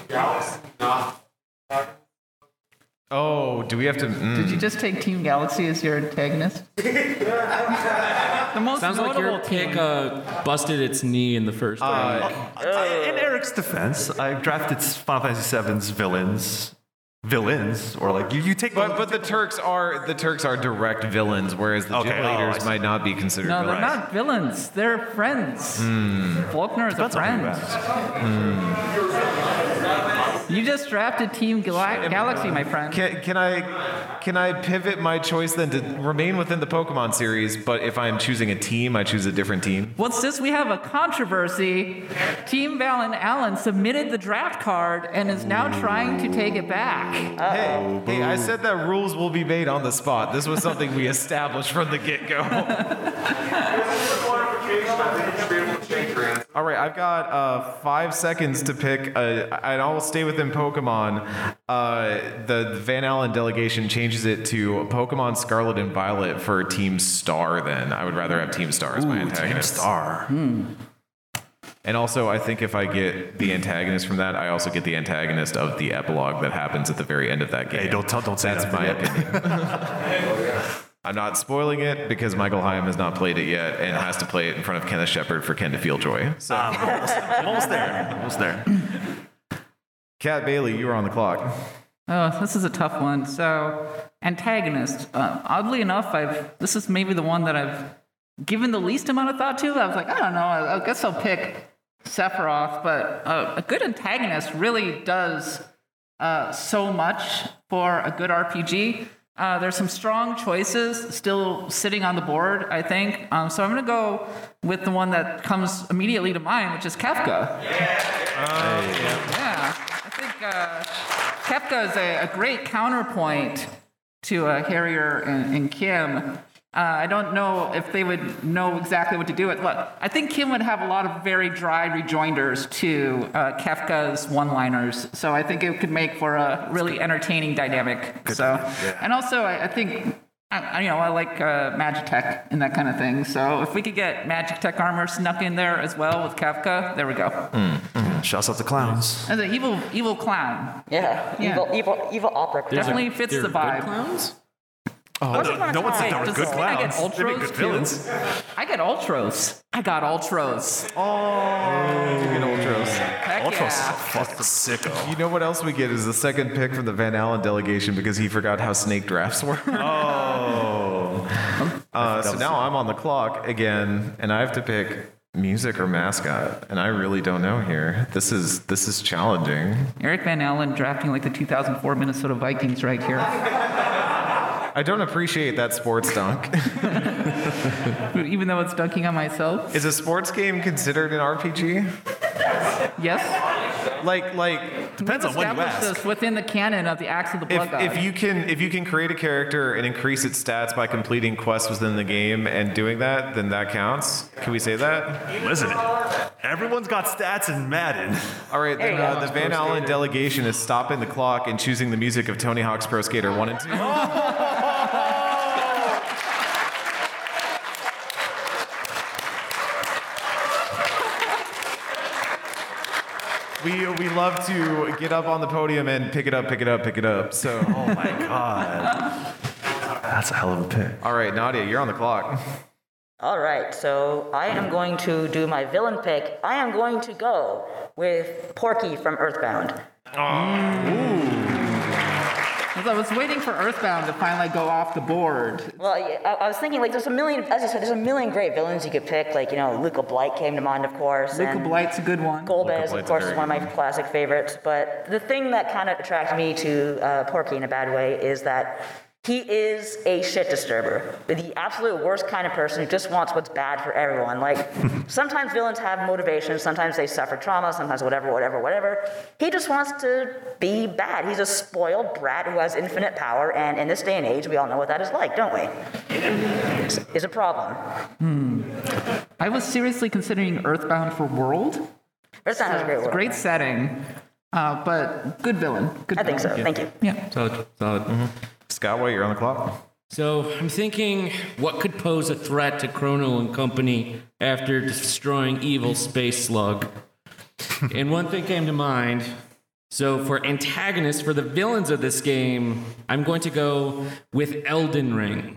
Oh, do we have to?
Did you just take Team Galaxy as your antagonist? The most
Sounds like
notable
your pick busted its knee in the first round.
In Eric's defense, I drafted Final Fantasy VII's villains, or you take.
But the Turks are direct villains, whereas the gym leaders might not be considered
No, they're
villains.
not villains. They're friends. Faulkner is a friend. You just drafted Team Galaxy, my friend.
Can I pivot my choice then to remain within the Pokemon series, but if I'm choosing a team, I choose a different team?
What's this? We have a controversy. Team Van Allen submitted the draft card and is now trying to take it back.
Hey, I said that rules will be made on the spot. This was something we established from the get-go. All right, I've got 5 seconds to pick, and I'll stay within Pokemon. The Van Allen delegation changes it to Pokemon Scarlet and Violet for Team Star then. I would rather have Team Star as my antagonist.
Team Star.
And also, I think if I get the antagonist from that, I also get the antagonist of the epilogue that happens at the very end of that game.
Hey, don't say
That's
that
my
yet.
opinion. I'm not spoiling it because Michael Hyam has not played it yet and has to play it in front of Kenneth Shepard for Ken to feel joy. So,
Almost there.
Kat Bailey, you are on the clock.
Oh, this is a tough one. So, antagonist. Oddly enough, this is maybe the one that I've given the least amount of thought to. I was like, I don't know. I guess I'll pick Sephiroth. But a good antagonist really does so much for a good RPG. There's some strong choices still sitting on the board, I think. So I'm going to go with the one that comes immediately to mind, which is Kefka. Yeah. I think Kefka is a great counterpoint to Harrier and Kim. I don't know if they would know exactly what to do with it. Look, I think Kim would have a lot of very dry rejoinders to Kefka's one-liners, so I think it could make for a really entertaining dynamic. And also, I think I like Magitech and that kind of thing. So if we could get Magitech armor snuck in there as well with Kefka, there we go.
Shouts out to clowns.
As an evil clown.
Yeah. Evil opera.
Definitely fits the vibe.
Clowns?
Oh, no one said they were
does
good
this mean I get
clowns. They make good
Ultros
villains.
I get Ultros. I got Ultros.
You get Ultros.
Heck
Ultros is a
yeah.
fucking sicko.
You know what else we get is the second pick from the Van Allen delegation because he forgot how snake drafts work.
Oh.
So now I'm on the clock again, and I have to pick music or mascot, and I really don't know here. This is challenging.
Eric Van Allen drafting like the 2004 Minnesota Vikings right here.
I don't appreciate that sports dunk.
Even though it's dunking on myself.
Is a sports game considered an RPG?
Yes.
Like
Depends on when you
Establish
ask.
this within the canon of the Axe of the Blood God.
if you can create a character and increase its stats by completing quests within the game and doing that, then that counts. Can we say that?
Listen, everyone's got stats in Madden.
All right, then
There you go.
the Van Allen delegation is stopping the clock and choosing the music of Tony Hawk's Pro Skater 1 and 2. We love to get up on the podium and pick it up. So,
Oh my god. That's a hell of a pick.
all right, Nadia, you're on the clock.
All right, so I am going to do my villain pick. I am going to go with Porky from Earthbound.
Because I was waiting for Earthbound to finally go off the board.
Well, I was thinking, like, there's a million, as I said, there's a million great villains you could pick. Like, Luca Blight came to mind, of course.
Luca
and
Blight's a good one.
Golbez,
Blight's
of course,
a
is
very
one of
good
my classic favorites. But the thing that kind of attracted me to Porky in a bad way is that he is a shit disturber. The absolute worst kind of person who just wants what's bad for everyone. Like, sometimes villains have motivation, sometimes they suffer trauma, sometimes whatever. He just wants to be bad. He's a spoiled brat who has infinite power, and in this day and age, we all know what that is like, don't we? It's a problem.
I was seriously considering Earthbound for World.
Earthbound has a great world.
Great setting, but good villain. Good
I think so.
villain.
Thank you.
Yeah.
Solid.
Scott White, you're on the clock.
So I'm thinking, what could pose a threat to Chrono and company after destroying evil Space Slug? And one thing came to mind. So for antagonists, for the villains of this game, I'm going to go with Elden Ring.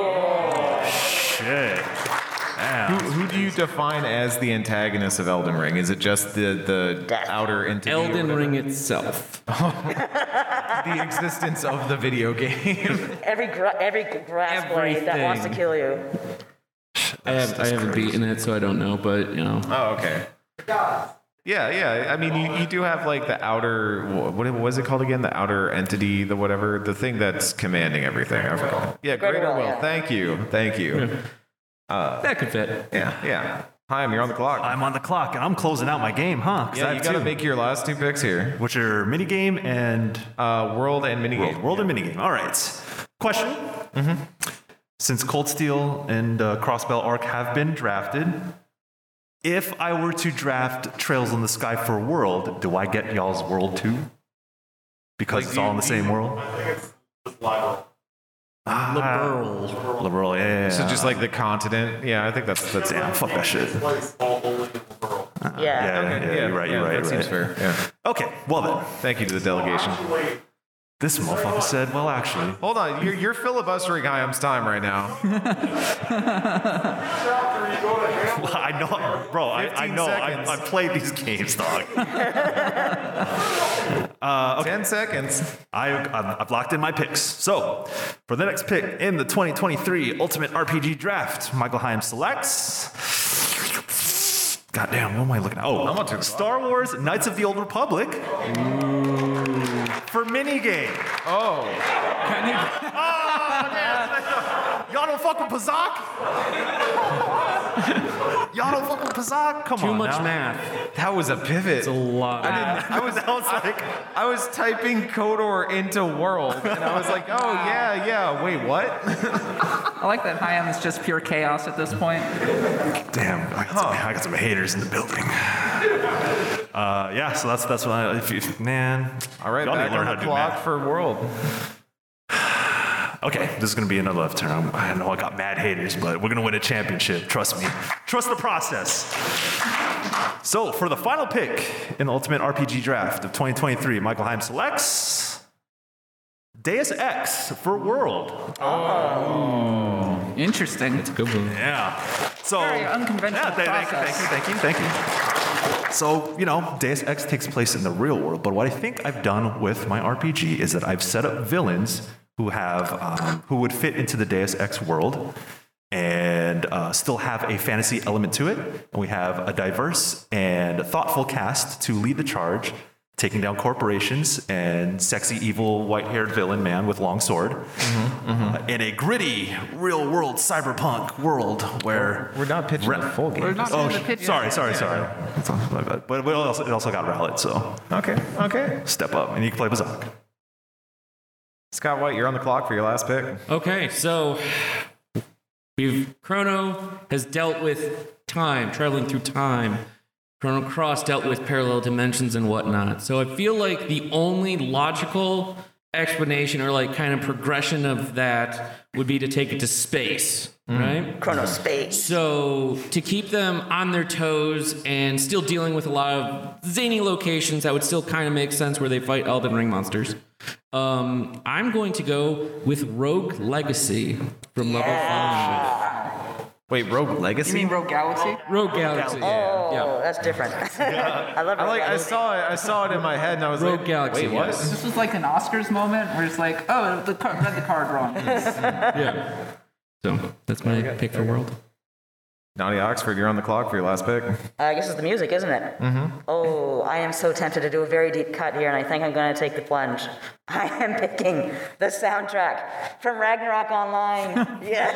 Shit.
Who do you define as the antagonist of Elden Ring? Is it just the
Death.
outer entity? or
Elden
whatever?
Ring itself.
The existence of the video game.
Every grass blade that wants to
Everything.
kill you.
I haven't beaten it, so I don't know, but
Oh, okay. Yeah. I mean, you do have like the outer. What was it called again? The outer entity, the whatever, the thing that's commanding everything. I forgot. Yeah,
Greater
Greater
Will,
Will.
yeah.
Thank you.
that could fit.
Yeah. Chaim, you're on the clock.
I'm on the clock and I'm closing out my game, huh? 'Cause I
Yeah,
have
you gotta
two,
make your last two picks here.
which are minigame and
World and minigame.
World and minigame. All right. Question. Since Cold Steel and Crossbell Arc have been drafted, if I were to draft Trails in the Sky for World, do I get y'all's world too? Because
Like,
it's all in the same world? Liberal, yeah.
So just like the continent. Yeah, I think that's
Damn, fuck that shit.
Yeah.
Yeah, you're right.
That seems fair. Yeah.
Okay, well then.
Thank you to the delegation.
This motherfucker said, well, actually.
Hold on, you're filibustering Chaim's time right now.
I know, bro. I
15
know.
seconds.
I played these games, dog.
10 seconds.
I've locked in my picks. So, for the next pick in the 2023 Ultimate RPG Draft, Michael Chaim selects. Goddamn, what am I looking at? Oh,
I'm on to-
Star Wars Knights of the Old Republic. For minigame.
Oh.
Y'all don't fuck with Pazak? Y'all don't fuck with Pazak? Come
Too
on.
much
now.
math.
That was a pivot.
It's a lot.
I was like,
I was typing Kodor into world, and I was like, oh, yeah. Wait, what?
I like that Chaim is just pure chaos at this point.
damn, I got some haters in the building. Yeah, so that's what man.
All right,
y'all need
back
to learn
on
how
the
to do
clock
math.
for world.
Okay, this is going to be another left turn. I know I got mad haters, but we're going to win a championship. Trust me. Trust the process. So, for the final pick in the Ultimate RPG Draft of 2023, Michael Heim selects Deus Ex for World.
Interesting.
It's a good one.
Yeah. So,
Very unconventional process.
Thank you. So, Deus Ex takes place in the real world, but what I think I've done with my RPG is that I've set up villains who would fit into the Deus Ex world and still have a fantasy element to it. And we have a diverse and thoughtful cast to lead the charge, taking down corporations and sexy, evil, white-haired villain man with long sword in a gritty, real-world cyberpunk world where
We're not pitching the full game.
We're not doing the pitch yet.
sorry. That's my bad. But it also got Rowlet, so
Okay.
step up, and you can play Bazak.
Scott White, you're on the clock for your last pick.
Okay, so Chrono has dealt with time, traveling through time. Chrono Cross dealt with parallel dimensions and whatnot. So I feel like the only logical explanation or like kind of progression of that would be to take it to space, right?
Chrono Space.
So to keep them on their toes and still dealing with a lot of zany locations, that would still kind of make sense where they fight Elden Ring monsters. I'm going to go with Rogue Legacy from level 5.
Wait, Rogue Legacy?
You mean Rogue Galaxy?
Rogue Galaxy.
Oh, that's different. I love it.
I saw it in my head and I was
Rogue
like,
Galaxy,
wait, what?
yes.
This was like an Oscars moment where it's like, oh, read the card wrong.
Yeah. So that's my pick for World.
Nadia Oxford, you're on the clock for your last pick.
I guess it's the music, isn't it? Mm-hmm. Oh, I am so tempted to do a very deep cut here, and I think I'm going to take the plunge. I am picking the soundtrack from Ragnarok Online. Yeah.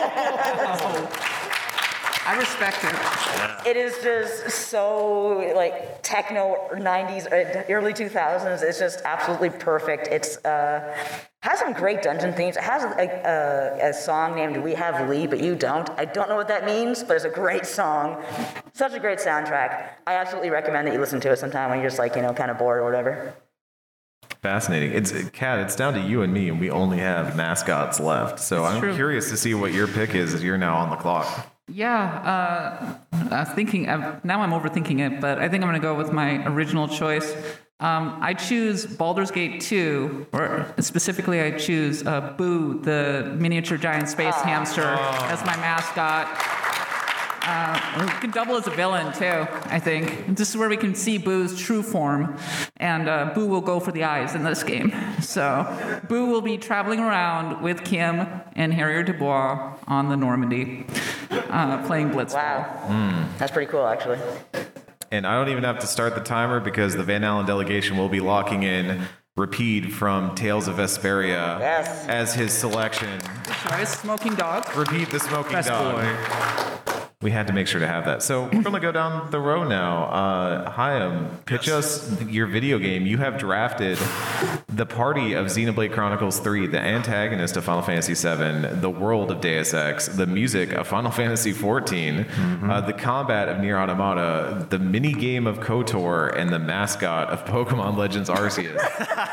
I respect it.
It is just so like techno 90s, early 2000s. It's just absolutely perfect. It's has some great dungeon themes. It has a song named "We Have Lee, But You Don't." I don't know what that means, but it's a great song. Such a great soundtrack. I absolutely recommend that you listen to it sometime when you're just like kind of bored or whatever.
Fascinating. It's down to you and me, and we only have mascots left. So I'm curious to see what your pick is as you're now on the clock.
Yeah, now I'm overthinking it, but I think I'm going to go with my original choice. I choose Baldur's Gate 2, or specifically I choose Boo, the miniature giant space hamster, as my mascot. We can double as a villain, too, I think. This is where we can see Boo's true form, and Boo will go for the eyes in this game. So Boo will be traveling around with Kim and Harrier Dubois on the Normandy, playing Blitzball.
Wow. That's pretty cool, actually.
And I don't even have to start the timer because the Van Allen delegation will be locking in Rapide from Tales of Vesperia as his selection.
Choice, Smoking Dog.
Rapide the Smoking
Best
Dog.
boy.
We had to make sure to have that. So we're going to go down the row now. Hyam, pitch us your video game. You have drafted the party of Xenoblade Chronicles 3, the antagonist of Final Fantasy 7, the world of Deus Ex, the music of Final Fantasy 14, the combat of Nier Automata, the mini game of KOTOR, and the mascot of Pokemon Legends Arceus.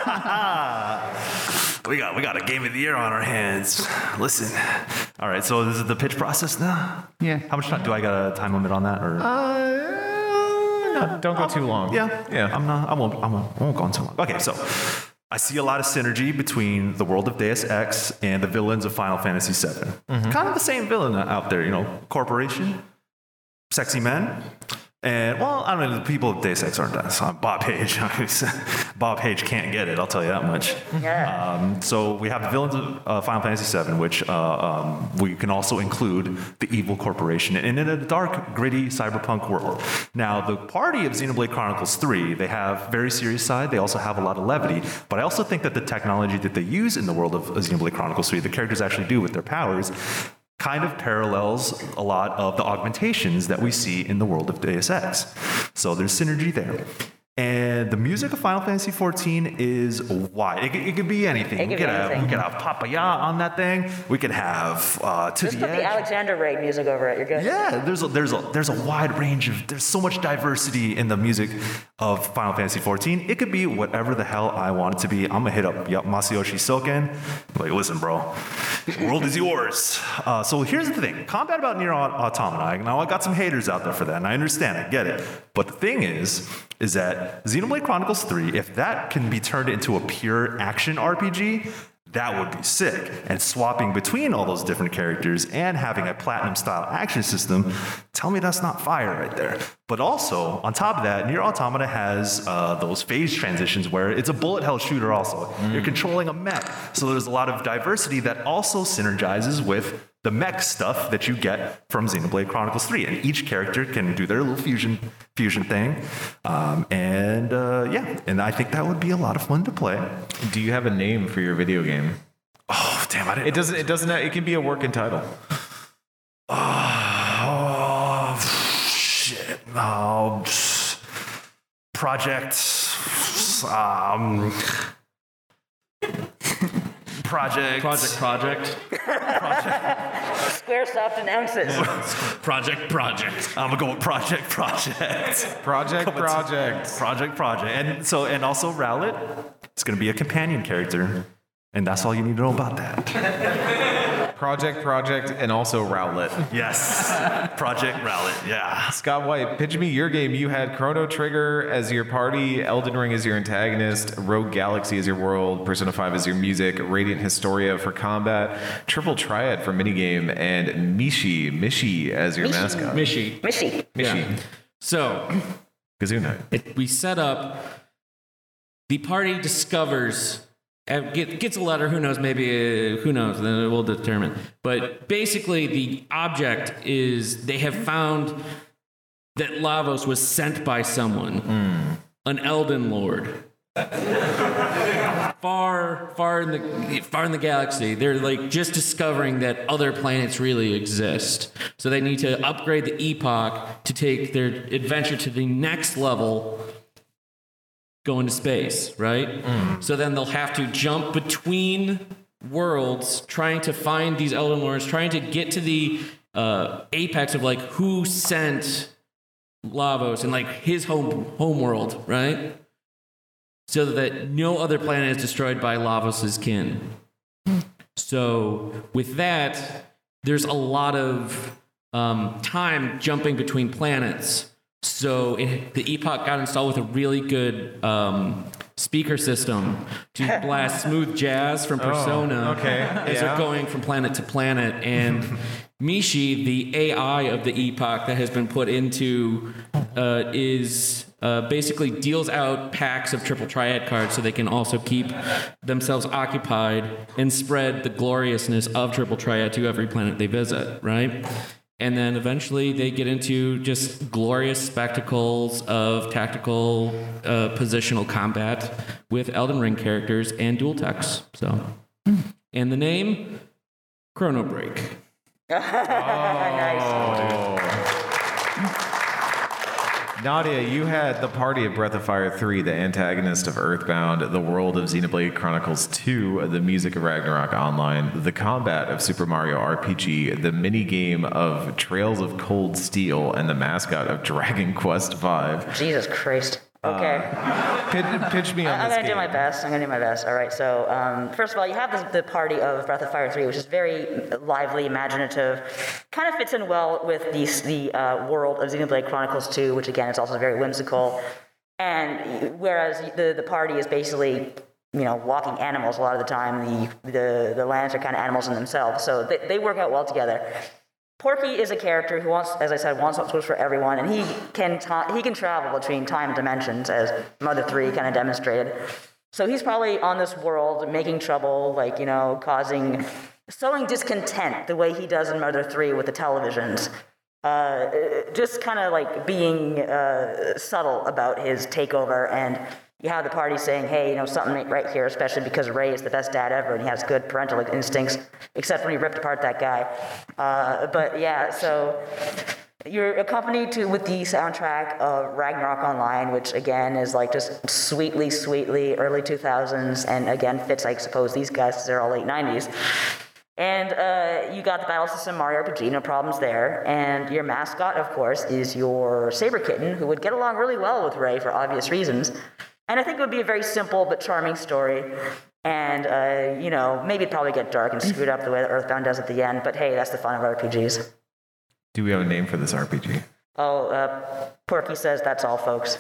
We got a game of the year on our hands. Listen. All right, so this is the pitch process now?
Yeah.
How much time do I got a time limit on that? Or
No, don't go too long.
Yeah. I won't go on too long. Okay, so I see a lot of synergy between the world of Deus Ex and the villains of Final Fantasy VII. Kind of the same villain out there, corporation, sexy men. And, well, I don't know, the people of Deus Ex aren't that. Bob Page. Bob Page can't get it, I'll tell you that much.
Yeah.
So we have the villains of Final Fantasy VII, which we can also include the evil corporation. And in a dark, gritty cyberpunk world. Now, the party of Xenoblade Chronicles 3, they have very serious side. They also have a lot of levity. But I also think that the technology that they use in the world of Xenoblade Chronicles 3, the characters actually do with their powers, kind of parallels a lot of the augmentations that we see in the world of Deus Ex. So there's synergy there. And the music of Final Fantasy XIV is wide. It could be anything. We could have Papaya on that thing. We could have To
Just
the
put
Edge.
the Alexander Raid music over it. You're good.
Yeah, there's a wide range of. There's so much diversity in the music of Final Fantasy XIV. It could be whatever the hell I want it to be. I'm gonna hit up Masayoshi Soken. Like, listen, bro, the world is yours. So here's the thing: combat about Nier Automata. Now I got some haters out there for that, and I understand. I get it. But the thing is that Xenoblade Chronicles 3, if that can be turned into a pure action RPG, that would be sick. And swapping between all those different characters and having a platinum-style action system, tell me that's not fire right there. But also, on top of that, Nier Automata has those phase transitions where it's a bullet hell shooter also. You're controlling a mech. So there's a lot of diversity that also synergizes with the mech stuff that you get from Xenoblade Chronicles 3. And each character can do their little fusion thing. And I think that would be a lot of fun to play.
Do you have a name for your video game?
Oh, damn, I didn't.
It doesn't. It can be a working title.
Oh, shit. Oh, Project.
Squaresoft announces.
Project.
I'm gonna go with Project. And also Rowlet. It's gonna be a companion character, and that's all you need to know about that.
Project, and also Rowlet.
Yes, Project Rowlet. Yeah.
Scott White, pitch me your game. You had Chrono Trigger as your party, Elden Ring as your antagonist, Rogue Galaxy as your world, Persona 5 as your music, Radiant Historia for combat, Triple Triad for minigame, and Mishi as your mascot.
Mishi. Yeah. So,
Gesundheit.
we set up. The party discovers. Gets a letter, who knows, who knows, then we'll determine. But basically, the object is they have found that Lavos was sent by someone, an Elden Lord. Far in the galaxy, they're like just discovering that other planets really exist. So they need to upgrade the Epoch to take their adventure to the next level. Go into space, right? So then they'll have to jump between worlds, trying to find these Elden Lords, trying to get to the apex of like who sent Lavos and like his home world, right? So that no other planet is destroyed by Lavos' kin. So with that, there's a lot of time jumping between planets. So the Epoch got installed with a really good speaker system to blast smooth jazz from Persona as they're going from planet to planet. And Mishi, the AI of the Epoch that has been put into, is basically deals out packs of Triple Triad cards so they can also keep themselves occupied and spread the gloriousness of Triple Triad to every planet they visit, right? And then eventually they get into just glorious spectacles of tactical positional combat with Elden Ring characters and dual techs. So, and the name, Chrono Break.
Nadia, you had the party of Breath of Fire 3, the antagonist of Earthbound, the world of Xenoblade Chronicles 2, the music of Ragnarok Online, the combat of Super Mario RPG, the minigame of Trails of Cold Steel, and the mascot of Dragon Quest V.
Jesus Christ. Okay.
Pitch me on
I'm
this
going to do my best. All right. So, first of all, you have the party of Breath of Fire 3, which is very lively, imaginative. Kind of fits in well with the world of Xenoblade Chronicles 2, which, again, is also very whimsical. And whereas the party is basically, walking animals a lot of the time, the lands are kind of animals in themselves. So they work out well together. Porky is a character who wants what's good for everyone, and he can travel between time dimensions, as Mother 3 kind of demonstrated. So he's probably on this world making trouble, sowing discontent the way he does in Mother 3 with the televisions. Just kind of being subtle about his takeover, and you have the party saying, hey, something ain't right here, especially because Ray is the best dad ever and he has good parental instincts, except when he ripped apart that guy. But yeah, so You're accompanied with the soundtrack of Ragnarok Online, which again is like just sweetly early 2000s, and again fits, I suppose, these guys because they're all late 90s. And you got the battle system Mario RPG, no problems there. And your mascot, of course, is your saber kitten, who would get along really well with Ray for obvious reasons. And I think it would be a very simple but charming story. And, maybe it'd probably get dark and screwed up the way that Earthbound does at the end. But hey, that's the fun of RPGs.
Do we have a name for this RPG?
Oh, Porky says that's all, folks.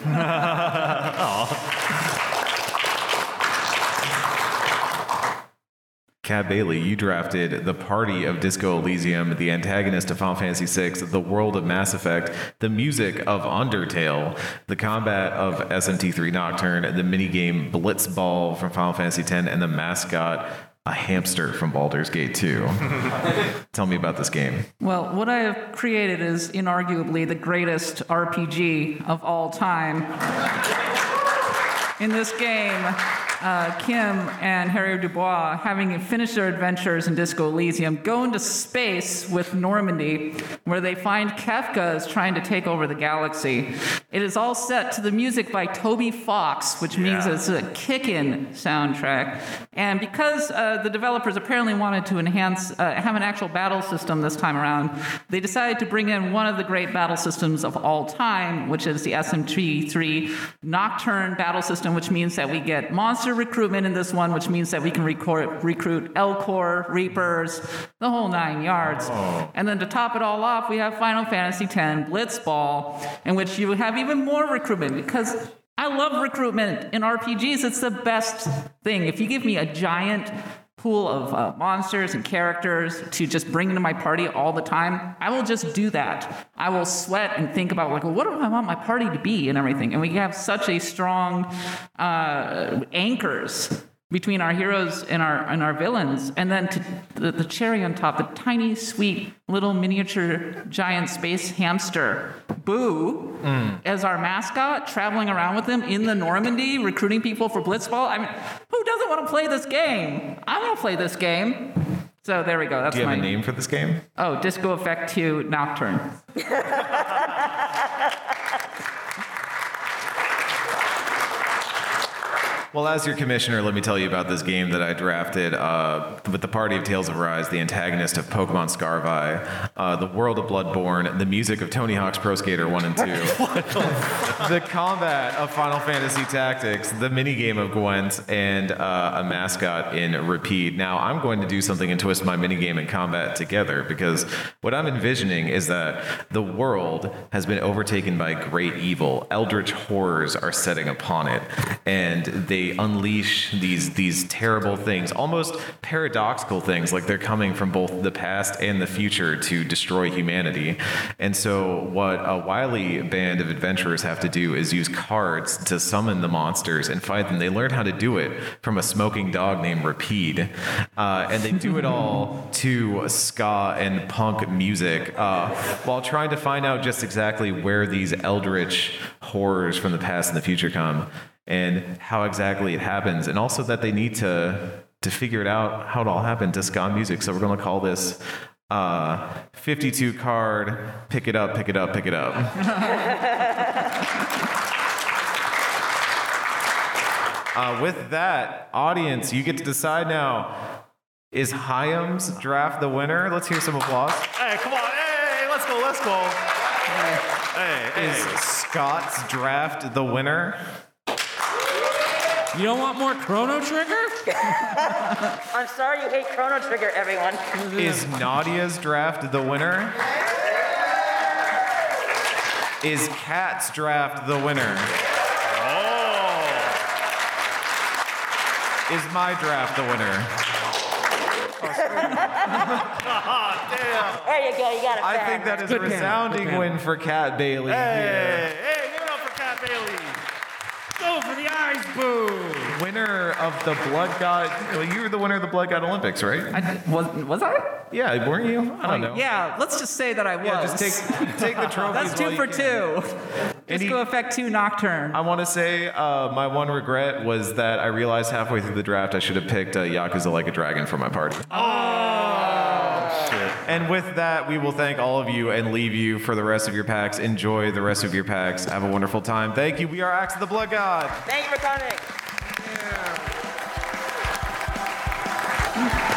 Cat Bailey, you drafted the Party of Disco Elysium, the antagonist of Final Fantasy VI, the world of Mass Effect, the music of Undertale, the combat of SMT3 Nocturne, the minigame Blitzball from Final Fantasy X, and the mascot, a hamster from Baldur's Gate 2. Tell me about this game.
Well, what I have created is inarguably the greatest RPG of all time. In this game, Kim and Harry Dubois, having finished their adventures in Disco Elysium, go into space with Normandy, where they find Kefka is trying to take over the galaxy. It is all set to the music by Toby Fox, which means it's a kick-in soundtrack. And because the developers apparently wanted to have an actual battle system this time around, they decided to bring in one of the great battle systems of all time, which is the SMT3 Nocturne battle system, which means that we get monster recruitment in this one, which means that we can recruit Elcor, Reapers, the whole 9 yards. Oh. And then to top it all off, we have Final Fantasy X Blitzball, in which you have even more recruitment, because I love recruitment in RPGs. It's the best thing. If you give me a giant pool of monsters and characters to just bring into my party all the time, I will just do that. I will sweat and think about, like, well, what do I want my party to be and everything. And we have such a strong anchors between our heroes and our villains. And then the cherry on top, the tiny, sweet, little miniature giant space hamster, Boo, as our mascot, traveling around with him in the Normandy, recruiting people for Blitzball. I mean, who doesn't want to play this game? I want to play this game. So there we go. That's
Do you have a name for this game?
Oh, Disco Effect 2 Nocturne.
Well, as your commissioner, let me tell you about this game that I drafted with the Party of Tales of Arise, the antagonist of Pokemon Scarvi, the world of Bloodborne, the music of Tony Hawk's Pro Skater 1 and 2, the combat of Final Fantasy Tactics, the minigame of Gwent, and a mascot in Repeat. Now, I'm going to do something and twist my minigame and combat together, because what I'm envisioning is that the world has been overtaken by great evil. Eldritch horrors are setting upon it, and they unleash these terrible things, almost paradoxical things, like they're coming from both the past and the future to destroy humanity. And so what a wily band of adventurers have to do is use cards to summon the monsters and fight them. They learn how to do it from a smoking dog named Rapide, and they do it all to ska and punk music, while trying to find out just exactly where these eldritch horrors from the past and the future come, and how exactly it happens, and also that they need to figure it out how it all happened to ska music. So we're going to call this 52 card, pick it up, pick it up, pick it up. With that, audience, you get to decide now. Is Hyams draft the winner? Let's hear some applause.
Hey, come on. Hey, let's go, let's go. Hey.
Is Scott's draft the winner?
You don't want more Chrono Trigger?
I'm sorry you hate Chrono Trigger, everyone.
Is Nadia's draft the winner? Is Kat's draft the winner?
Oh.
Is my draft the winner?
Damn.
There you go, you got it.
I think that is a resounding win for Cat Bailey here.
Hey, give it up for Cat Bailey.
Go for the eyes, Boo!
Winner of the Blood God. Well, you were the winner of the Blood God Olympics, right?
Was I?
Yeah, weren't you? I don't know.
Yeah, let's just say that I was.
Yeah, just take the trophies.
That's 2 for 2. Disco Effect 2 Nocturne.
I want to say my one regret was that I realized halfway through the draft I should have picked Yakuza Like a Dragon for my party.
Oh, shit.
And with that, we will thank all of you and leave you for the rest of your packs. Enjoy the rest of your packs. Have a wonderful time. Thank you. We are Axe of the Blood God.
Thank you for coming.
Yeah.